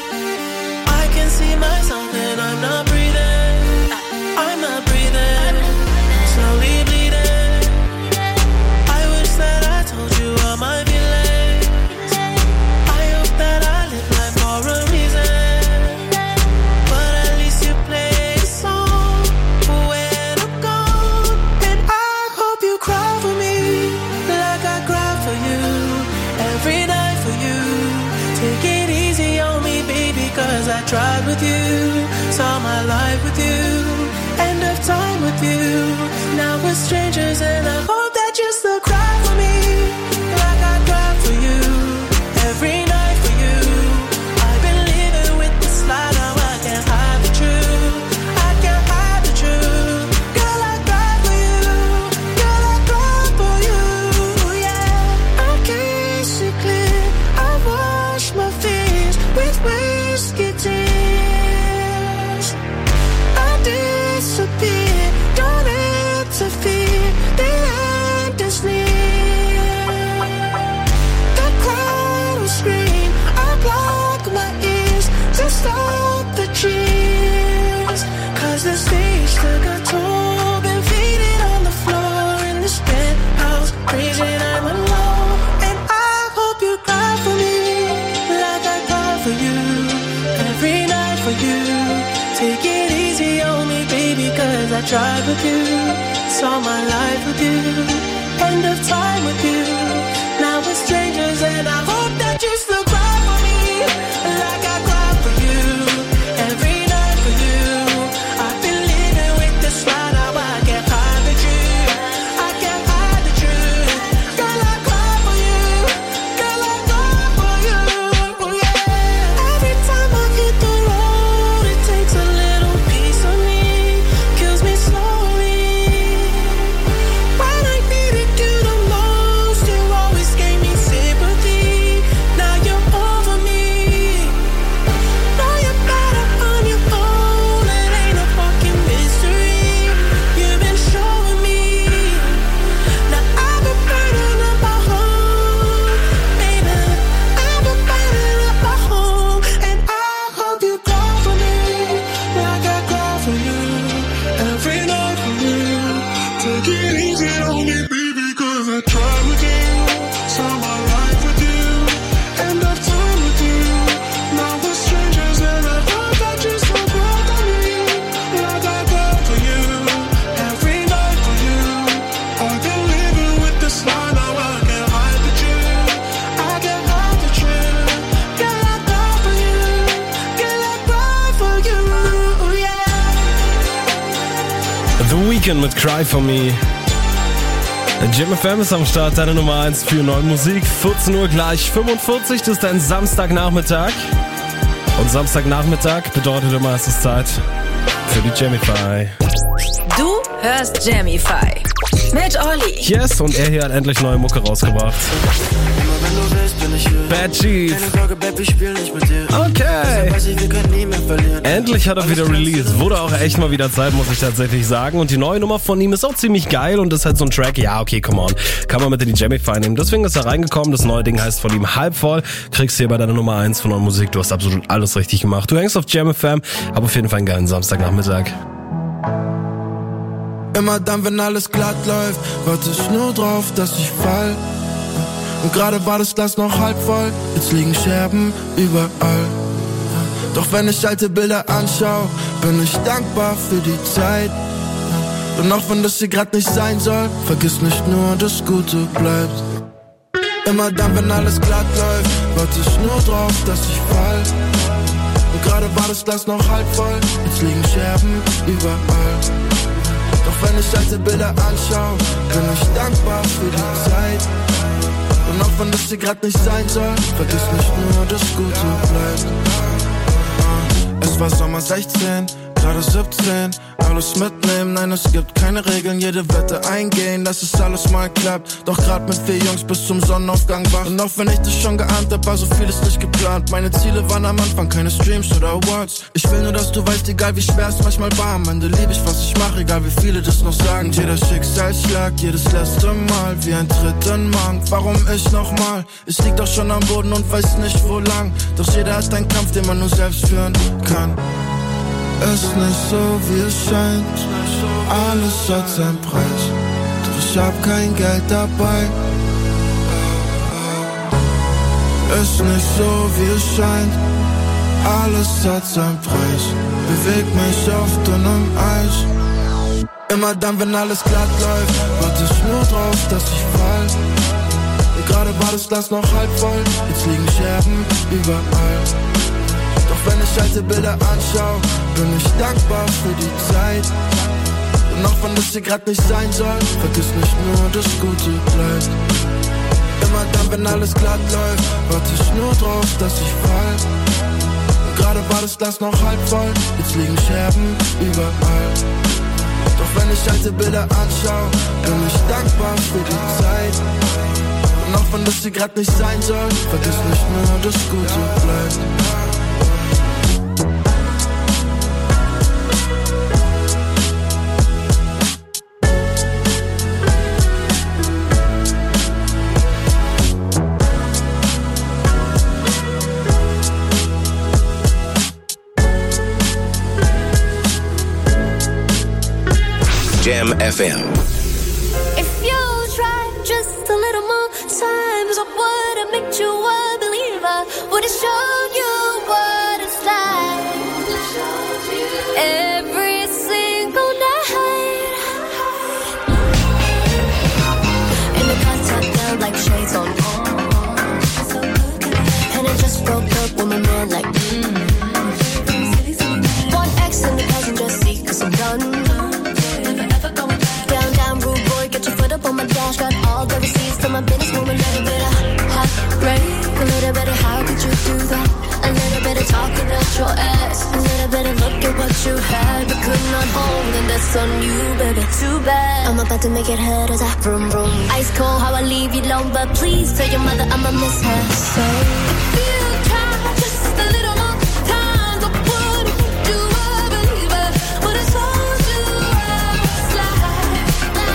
I can see myself and I'm not breathing. I'm not breathing. Slowly bleeding. I wish that I told you all my feelings. I hope that I live life for a reason. But at least you play a song when I'm gone. And I hope you cry for me like I cry for you. Every night for you. Take it easy on me, baby, cause I tried with you. Saw my life with you. End of time with you. Now we're strangers and I hope that you still cry for me like I cry for you. Every night for you. I've been living with this lie, now I can't hide the truth. I can't hide the truth. Girl, I cry for you. Girl, I cry for you. Yeah, I can't see clear. I wash my fears with whiskey tears. I disappear. Don't interfere. The end is near. The crowd will scream. I block my ears to stop the cheers. Cause the stage took a toll. Been faded on the floor in this penthouse. Crazy, I'm alone. And I hope you cry for me like I cry for you. Every night for you. Take it easy on me, baby, cause I tried with you. Saw my life with you. End of time with you. Now we're strangers and I hope that you still cry for me like I cry for you. Every night for you. The Weeknd mit Cry For Me. Jam F M ist am Start, deine Nummer eins für neue Musik. vierzehn Uhr gleich fünfundvierzig, das ist dein Samstagnachmittag. Und Samstagnachmittag bedeutet immer, es ist Zeit für die Jamify. Du hörst Jamify mit Olli. Yes, und er hier hat endlich neue Mucke rausgebracht. Bad Chief. Okay. Endlich hat er wieder released. Wurde auch echt mal wieder Zeit, muss ich tatsächlich sagen. Und die neue Nummer von ihm ist auch ziemlich geil und ist halt so ein Track, ja okay, come on. Kann man mit in die Jamify nehmen. Deswegen ist er reingekommen. Das neue Ding heißt von ihm Halb voll. Kriegst hier bei deiner Nummer eins von neuer Musik. Du hast absolut alles richtig gemacht. Du hängst auf Jam F M, aber auf jeden Fall einen geilen Samstagnachmittag. Immer dann, wenn alles glatt läuft, warte ich nur drauf, dass ich fall. Und gerade war das Glas noch halb voll, jetzt liegen Scherben überall. Doch wenn ich alte Bilder anschaue, bin ich dankbar für die Zeit. Und auch wenn das hier grad nicht sein soll, vergiss nicht nur, das Gute bleibt. Immer dann, wenn alles glatt läuft, warte ich nur drauf, dass ich fall. Und gerade war das Glas noch halb voll, jetzt liegen Scherben überall. Doch wenn ich alte Bilder anschaue, bin ich dankbar für die Zeit. Und auch wenn das hier grad nicht sein soll, vergiss nicht nur, das Gute bleibt. Es war Sommer sechzehn, gerade siebzehn. Alles mitnehmen, nein, es gibt keine Regeln, jede Wette eingehen, dass es alles mal klappt. Doch grad mit vier Jungs bis zum Sonnenaufgang wach. Und auch wenn ich das schon geahnt hab, war so vieles nicht geplant. Meine Ziele waren am Anfang keine Streams oder Awards. Ich will nur, dass du weißt, egal wie schwer es manchmal war, am Ende lieb ich, was ich mache, egal wie viele das noch sagen. Und jeder Schicksalsschlag, jedes letzte Mal, wie ein Tritt in Magen. Warum ich nochmal? Ich lieg doch schon am Boden und weiß nicht wo lang. Doch jeder hat einen Kampf, den man nur selbst führen kann. Ist nicht so, wie es scheint. Alles hat seinen Preis. Doch ich hab kein Geld dabei. Ist nicht so, wie es scheint. Alles hat seinen Preis. Beweg mich auf dünnem Eis. Immer dann, wenn alles glatt läuft, warte ich nur drauf, dass ich fall. Und gerade war das Glas noch halb voll, jetzt liegen Scherben überall. Doch wenn ich alte Bilder anschaue, bin ich dankbar für die Zeit. Und auch wenn das hier grad nicht sein soll, vergiss nicht nur, das Gute bleibt. Immer dann, wenn alles glatt läuft, warte ich nur drauf, dass ich fall. Und gerade war das Glas noch halb voll, jetzt liegen Scherben überall. Doch wenn ich alte Bilder anschaue, bin ich dankbar für die Zeit. Und auch wenn das hier grad nicht sein soll, vergiss nicht nur, das Gute bleibt. Jam F M. If you try just a little more times, I would've made you a believer. Would've showed you what it's like. Every single night. In the car top down like shades on. And I just broke up with my man like mm. One X in the passenger seat cause I'm done. On my dash, got all the receipts to my business woman. A little bit of heartbreak, a little bit of how could you do that? A little bit of talking out your ass, a little bit of look at what you had but could not hold, and that's on you, baby. Too bad. I'm about to make it hurt as I vroom vroom. Ice cold, how I leave you alone, but please tell your mother I'ma miss her. So if you try just a little more time, I would've made you a believer. Would've told you I was like.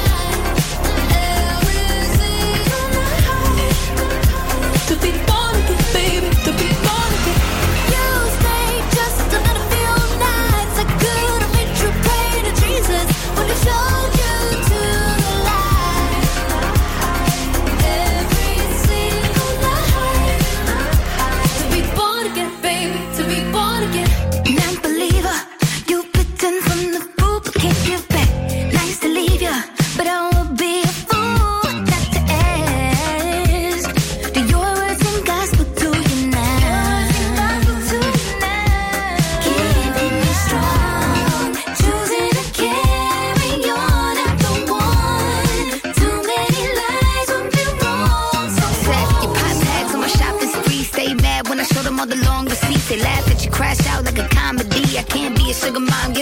To be born again, baby, to be born again. You stayed just a little few nights. I could have made you pray to Jesus when he showed you to the light. Every single night.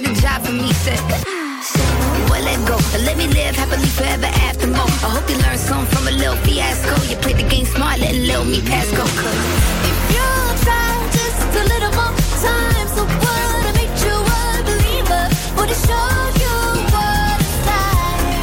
the job for me, said, well, let go, and let me live happily forever after more. I hope you learned something from a little fiasco. You played the game smart, letting little me pass go. Cause if you try just a little more time, so what? I made you a believer. Would it show you what it's like?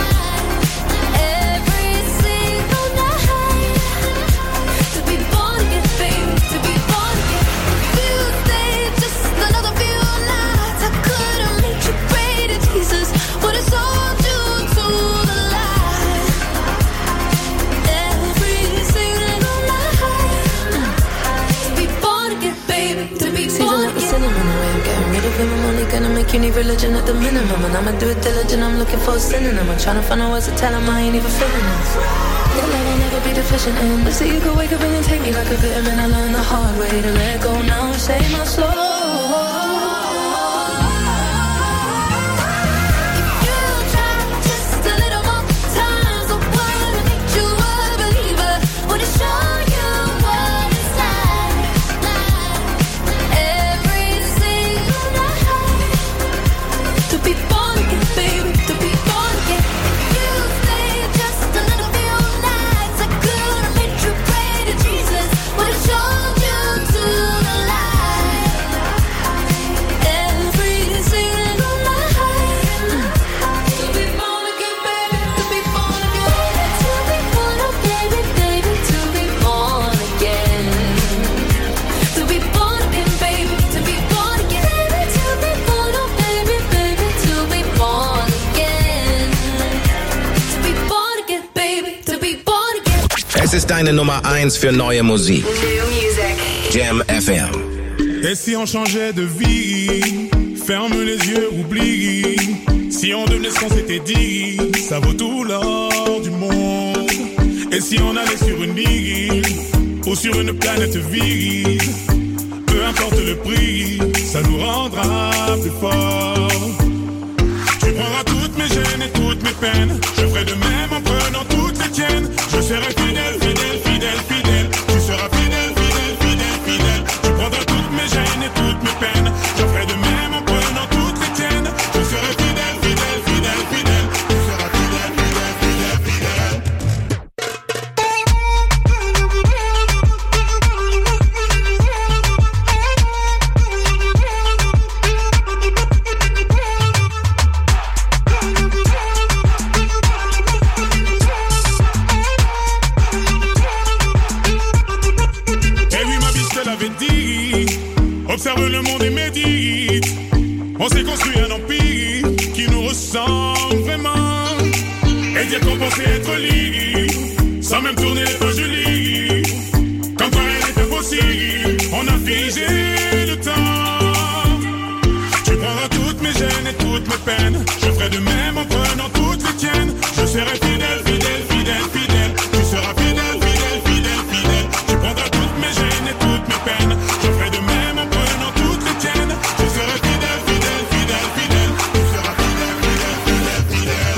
Every single night to be born again, baby, to be born again. If you stay just another few nights, I couldn't make you pray to Jesus. What it's all due to the light. Every single night to be born again, baby, to be born again. Cinnamon away, I'm getting rid of him. I'm only gonna make you need religion at the minimum, and I'ma do it diligent. I'm looking for a synonym. I'm trying to find out words to tell him I ain't even feeling this. Your love I'll never be deficient in. But see, you could wake up and then take me like a vitamin. I learned the hard way to let go now. Say my slow. Es ist deine Nummer eins für neue Musik. Jam F M. Et si on changeait de vie? Ferme les yeux, oublie. Si on devenait ce qu'on s'était dit, ça vaut tout l'or du monde. Et si on allait sur une île ou sur une planète vide, peu importe le prix, ça nous rendra plus forts. Tu prendras toutes mes gênes et toutes mes peines. Je ferai de même en prenant toutes les tiennes. Je serai fidèle, fidèle, fidèle, fidèle. Tu seras fidèle, fidèle, fidèle, fidèle. Tu prendras toutes mes gênes et toutes mes peines. Je ferai de même en prenant toutes les tiennes. Je serai fidèle, fidèle, fidèle, fidèle. Tu seras fidèle, fidèle, fidèle, fidèle. Observe le monde et médite. On s'est construit un empire qui nous ressemble vraiment. Et dire qu'on pensait être libre, sans même tourner les pages du livre. Quand rien n'était possible, on a figé le temps. Tu prendras toutes mes gênes et toutes mes peines. Je ferai de même en prenant toutes les tiennes. Je serai fidèle, fidèle, fidèle, fidèle. Tu seras fidèle, fidèle, fidèle, fidèle. Tu prendras toutes mes gênes et toutes mes peines. Je ferai de même en prenant toutes les tiennes. Je serai fidèle, fidèle, fidèle, fidèle. Tu seras fidèle, fidèle, fidèle, fidèle.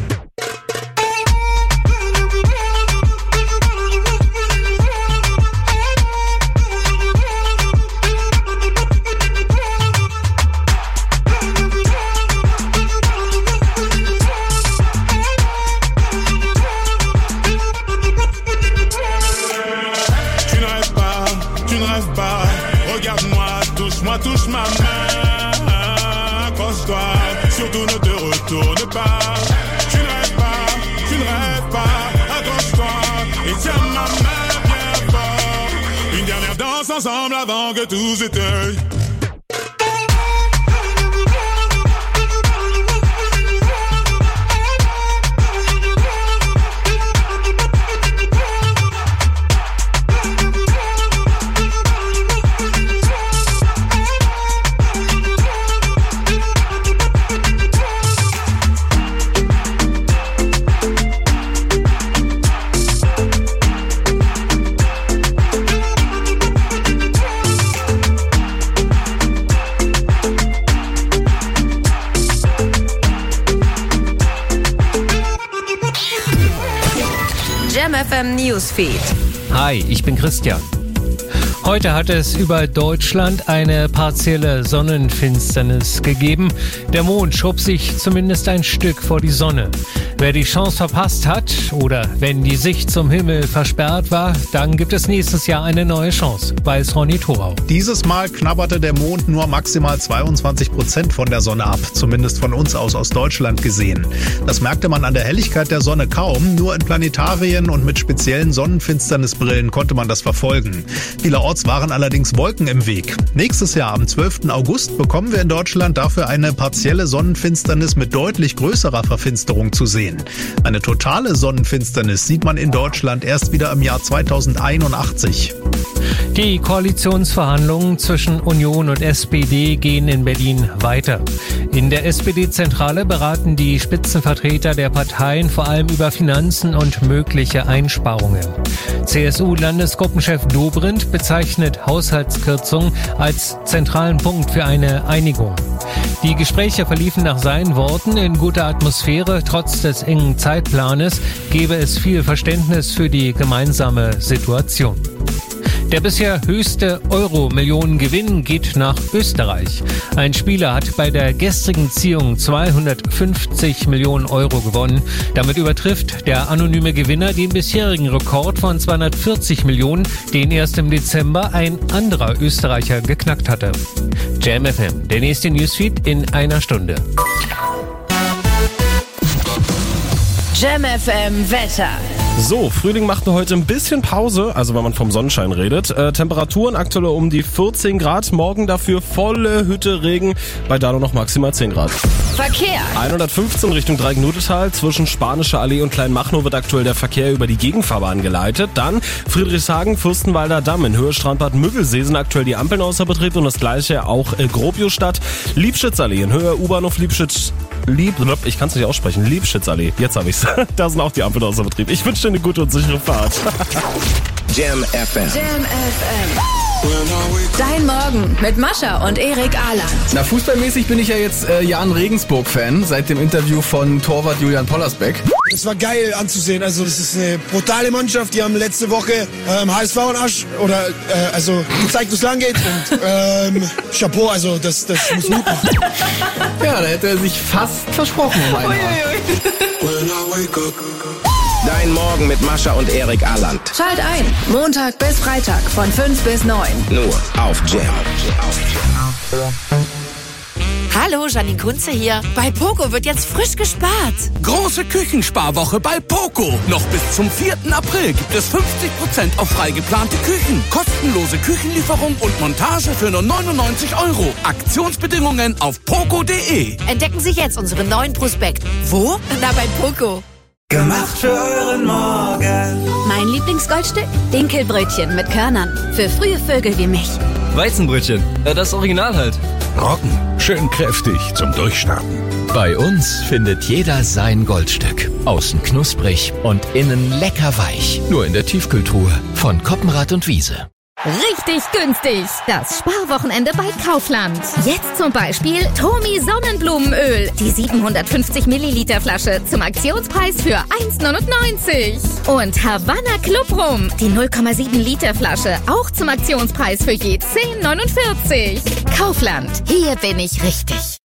Tu ne rêves pas, tu ne rêves pas. Regarde-moi, touche-moi, touche ma main. Accroche-toi, surtout ne te retourne pas. Tu ne rêves pas, tu ne rêves pas. Accroche-toi et tiens ma main bien fort. Une dernière danse ensemble avant que tout s'éteigne. Jam F M Newsfeed. Hi, ich bin Christian. Heute hat es über Deutschland eine partielle Sonnenfinsternis gegeben. Der Mond schob sich zumindest ein Stück vor die Sonne. Wer die Chance verpasst hat oder wenn die Sicht zum Himmel versperrt war, dann gibt es nächstes Jahr eine neue Chance, weiß Ronny Thorau. Dieses Mal knabberte der Mond nur maximal zweiundzwanzig Prozent von der Sonne ab, zumindest von uns aus aus Deutschland gesehen. Das merkte man an der Helligkeit der Sonne kaum, nur in Planetarien und mit speziellen Sonnenfinsternisbrillen konnte man das verfolgen. Vielerorts waren allerdings Wolken im Weg. Nächstes Jahr, am zwölften August, bekommen wir in Deutschland dafür eine partielle Sonnenfinsternis mit deutlich größerer Verfinsterung zu sehen. Eine totale Sonnenfinsternis sieht man in Deutschland erst wieder im Jahr zweitausendeinundachtzig. Die Koalitionsverhandlungen zwischen Union und S P D gehen in Berlin weiter. In der S P D-Zentrale beraten die Spitzenvertreter der Parteien vor allem über Finanzen und mögliche Einsparungen. C S U-Landesgruppenchef Dobrindt bezeichnet Haushaltskürzungen als zentralen Punkt für eine Einigung. Die Gespräche verliefen nach seinen Worten in guter Atmosphäre. Trotz des engen Zeitplanes gebe es viel Verständnis für die gemeinsame Situation. Der bisher höchste Euro-Millionengewinn geht nach Österreich. Ein Spieler hat bei der gestrigen Ziehung zweihundertfünfzig Millionen Euro gewonnen. Damit übertrifft der anonyme Gewinner den bisherigen Rekord von zweihundertvierzig Millionen, den erst im Dezember ein anderer Österreicher geknackt hatte. Jam F M, der nächste Newsfeed in einer Stunde. Jam F M Wetter. So, Frühling macht nur heute ein bisschen Pause, also wenn man vom Sonnenschein redet. Äh, Temperaturen aktuell um die vierzehn Grad, morgen dafür volle Hütte Regen, bei Dano noch maximal zehn Grad. Verkehr. hundertfünfzehn Richtung Dreiecknudetal, zwischen Spanischer Allee und Kleinmachnow wird aktuell der Verkehr über die Gegenfahrbahn geleitet. Dann Friedrichshagen, Fürstenwalder Damm, in Höhe Strandbad Müggelsee sind aktuell die Ampeln außer Betrieb und das gleiche auch äh, Gropiusstadt. Liebschitzallee, in Höhe U-Bahnhof Liebschitz, Lieb, ich kann es nicht aussprechen, Liebschitzallee, jetzt habe ich's. Da sind auch die Ampeln außer Betrieb. Ich wünsche dir eine gute und sichere Fahrt. Jam F M. Jam F M. Dein Morgen mit Mascha und Erik Ahland. Na, fußballmäßig bin ich ja jetzt äh, Jan Regensburg-Fan seit dem Interview von Torwart Julian Pollersbeck. Es war geil anzusehen. Also das ist eine brutale Mannschaft. Die haben letzte Woche ähm, H S V und Asch oder äh, also gezeigt, wo es lang geht. Und ähm, Chapeau, also das, das muss Mut machen. Ja, da hätte er sich fast versprochen um einmal. Dein Morgen mit Mascha und Erik Ahland. Schalt ein, Montag bis Freitag von fünf bis neun. Nur auf Jam. Hallo, Janine Kunze hier. Bei Poco wird jetzt frisch gespart. Große Küchensparwoche bei Poco. Noch bis zum vierten April gibt es fünfzig Prozent auf frei geplante Küchen. Kostenlose Küchenlieferung und Montage für nur neunundneunzig Euro. Aktionsbedingungen auf poco punkt de. Entdecken Sie jetzt unseren neuen Prospekt. Wo? Na, bei Poco. Gemacht für euren Morgen. Mein Lieblingsgoldstück? Dinkelbrötchen mit Körnern. Für frühe Vögel wie mich. Weizenbrötchen. Das Original halt. Roggen. Schön kräftig zum Durchstarten. Bei uns findet jeder sein Goldstück. Außen knusprig und innen lecker weich. Nur in der Tiefkühltruhe von Koppenrad und Wiese. Richtig günstig. Das Sparwochenende bei Kaufland. Jetzt zum Beispiel Tomi Sonnenblumenöl. Die siebenhundertfünfzig Milliliter Flasche zum Aktionspreis für eins neunundneunzig. Und Havanna Club Rum. Die null Komma sieben Liter Flasche. Auch zum Aktionspreis für je zehn neunundvierzig. Kaufland. Hier bin ich richtig.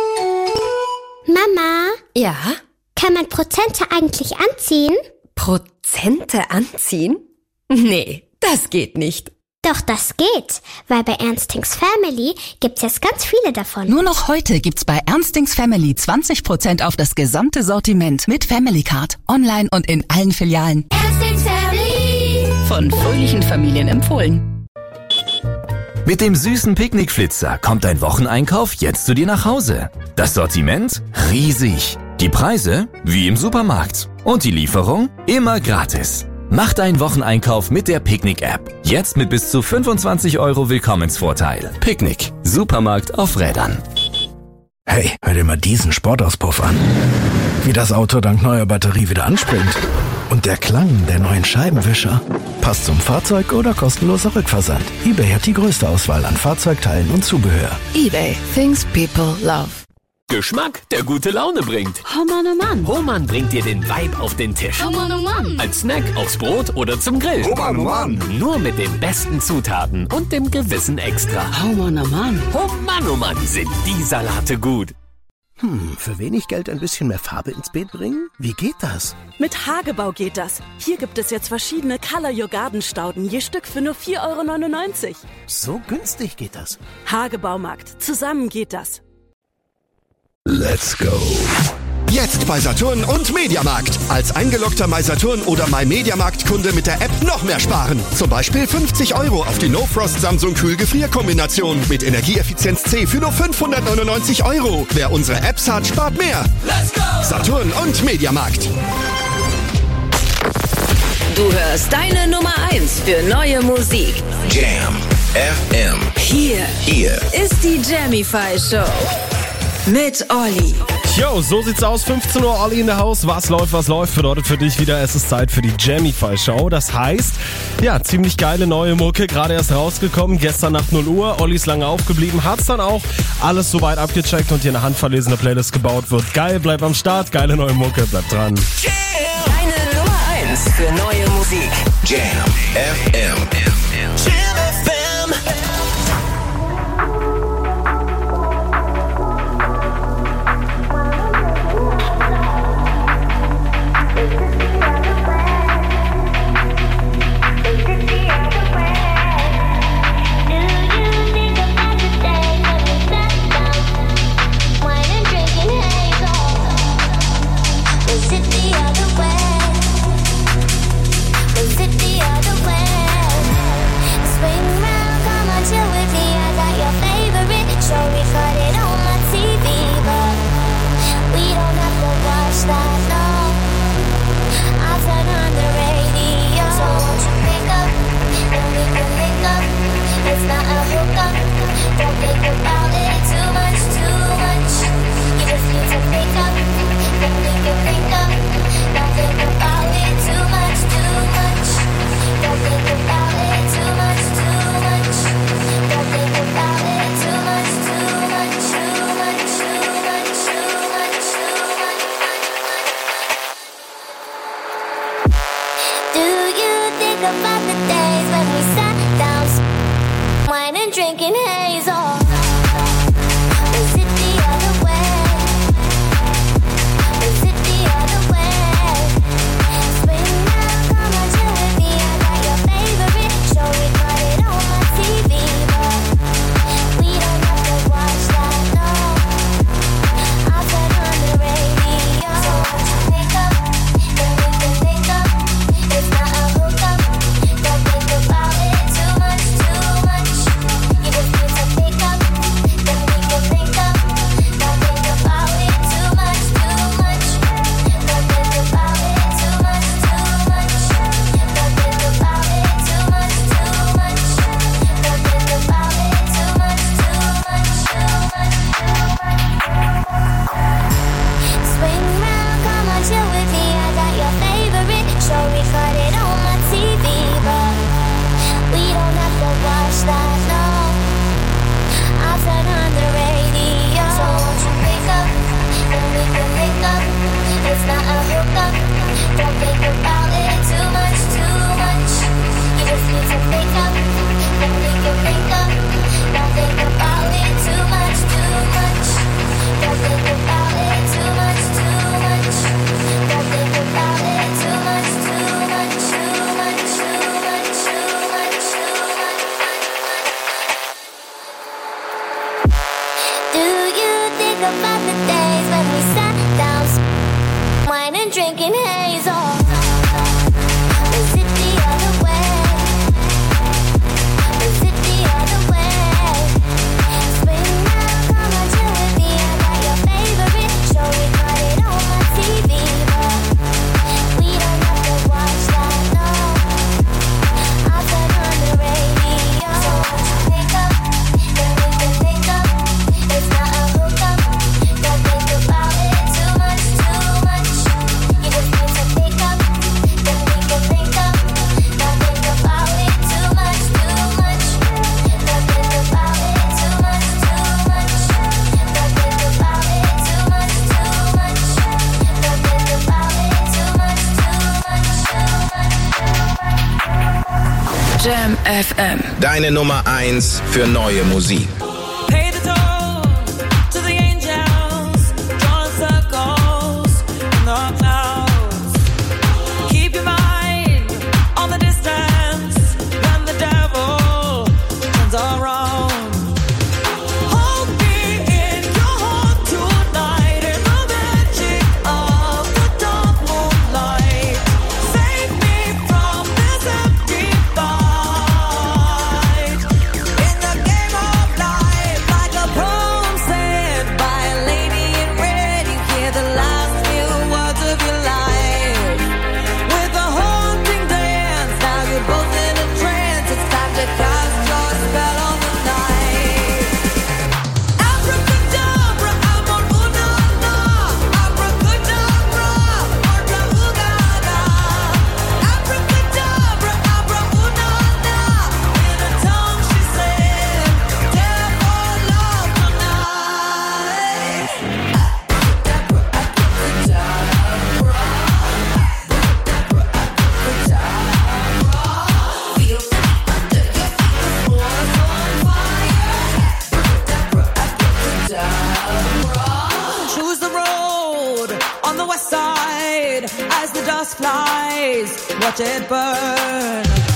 Mama? Ja? Kann man Prozente eigentlich anziehen? Prozente anziehen? Nee, das geht nicht. Doch, das geht, weil bei Ernstings Family gibt's jetzt ganz viele davon. Nur noch heute gibt's bei Ernstings Family zwanzig Prozent auf das gesamte Sortiment mit Family Card, online und in allen Filialen. Ernstings Family. Von fröhlichen Familien empfohlen. Mit dem süßen Picknickflitzer kommt dein Wocheneinkauf jetzt zu dir nach Hause. Das Sortiment? Riesig. Die Preise? Wie im Supermarkt. Und die Lieferung? Immer gratis. Mach deinen Wocheneinkauf mit der Picknick-App. Jetzt mit bis zu fünfundzwanzig Euro Willkommensvorteil. Picknick. Supermarkt auf Rädern. Hey, hör dir mal diesen Sportauspuff an. Wie das Auto dank neuer Batterie wieder anspringt. Und der Klang der neuen Scheibenwischer. Passt zum Fahrzeug oder kostenloser Rückversand. eBay hat die größte Auswahl an Fahrzeugteilen und Zubehör. eBay. Things people love. Geschmack, der gute Laune bringt. Oh Mann, oh Mann. Hohmann bringt dir den Vibe auf den Tisch. Oh Mann, oh Mann. Als Snack aufs Brot oder zum Grill. Oh Mann, oh Mann. Nur mit den besten Zutaten und dem gewissen Extra. Oh Mann, oh Mann. Oh Mann, oh Mann, sind die Salate gut. Hm, für wenig Geld ein bisschen mehr Farbe ins Beet bringen? Wie geht das? Mit Hagebau geht das. Hier gibt es jetzt verschiedene Color Your Garden Stauden, je Stück für nur vier Euro neunundneunzig. So günstig geht das. Hagebaumarkt. Zusammen geht das. Let's go. Jetzt bei Saturn und Mediamarkt. Als eingeloggter MySaturn oder MyMediamarkt-Kunde mit der App noch mehr sparen. Zum Beispiel fünfzig Euro auf die No-Frost Samsung Kühl-Gefrier-Kombination mit Energieeffizienz C für nur fünfhundertneunundneunzig Euro. Wer unsere Apps hat, spart mehr. Let's go! Saturn und Mediamarkt. Du hörst deine Nummer eins für neue Musik. Jam F M. Hier, Hier ist die Jamify Show mit Olli. Yo, so sieht's aus. fünfzehn Uhr, Olli in der Haus. Was läuft, was läuft, bedeutet für dich wieder, es ist Zeit für die Jamify Show. Das heißt, ja, ziemlich geile neue Mucke, gerade erst rausgekommen, gestern Nacht null Uhr. Olli ist lange aufgeblieben, hat's dann auch alles soweit abgecheckt und hier eine handverlesene Playlist gebaut wird. Geil, bleib am Start, geile neue Mucke, bleib dran. Deine Nummer eins für neue Musik. Jam F M. Jam F M. Don't F M. Deine Nummer eins für neue Musik. Pay the toll to the angels, drawing circles in the clouds. Keep your mind on the distance when the devil turns around. Hold me in your heart tonight in the magic of the dark moonlight. Save me from this empty fight. In the game of life, like a poem said by a lady in red, you hear the last few words of your life. With a haunting dance, now you're both in a trance. It's time to cast your spell on the night. Abracadabra, amor, una, na. Abracadabra, orca, ugada. Abracadabra, abra, una, na. In a tongue she said, dare for love tonight. Choose the road on the west side as the dust flies. Watch it burn.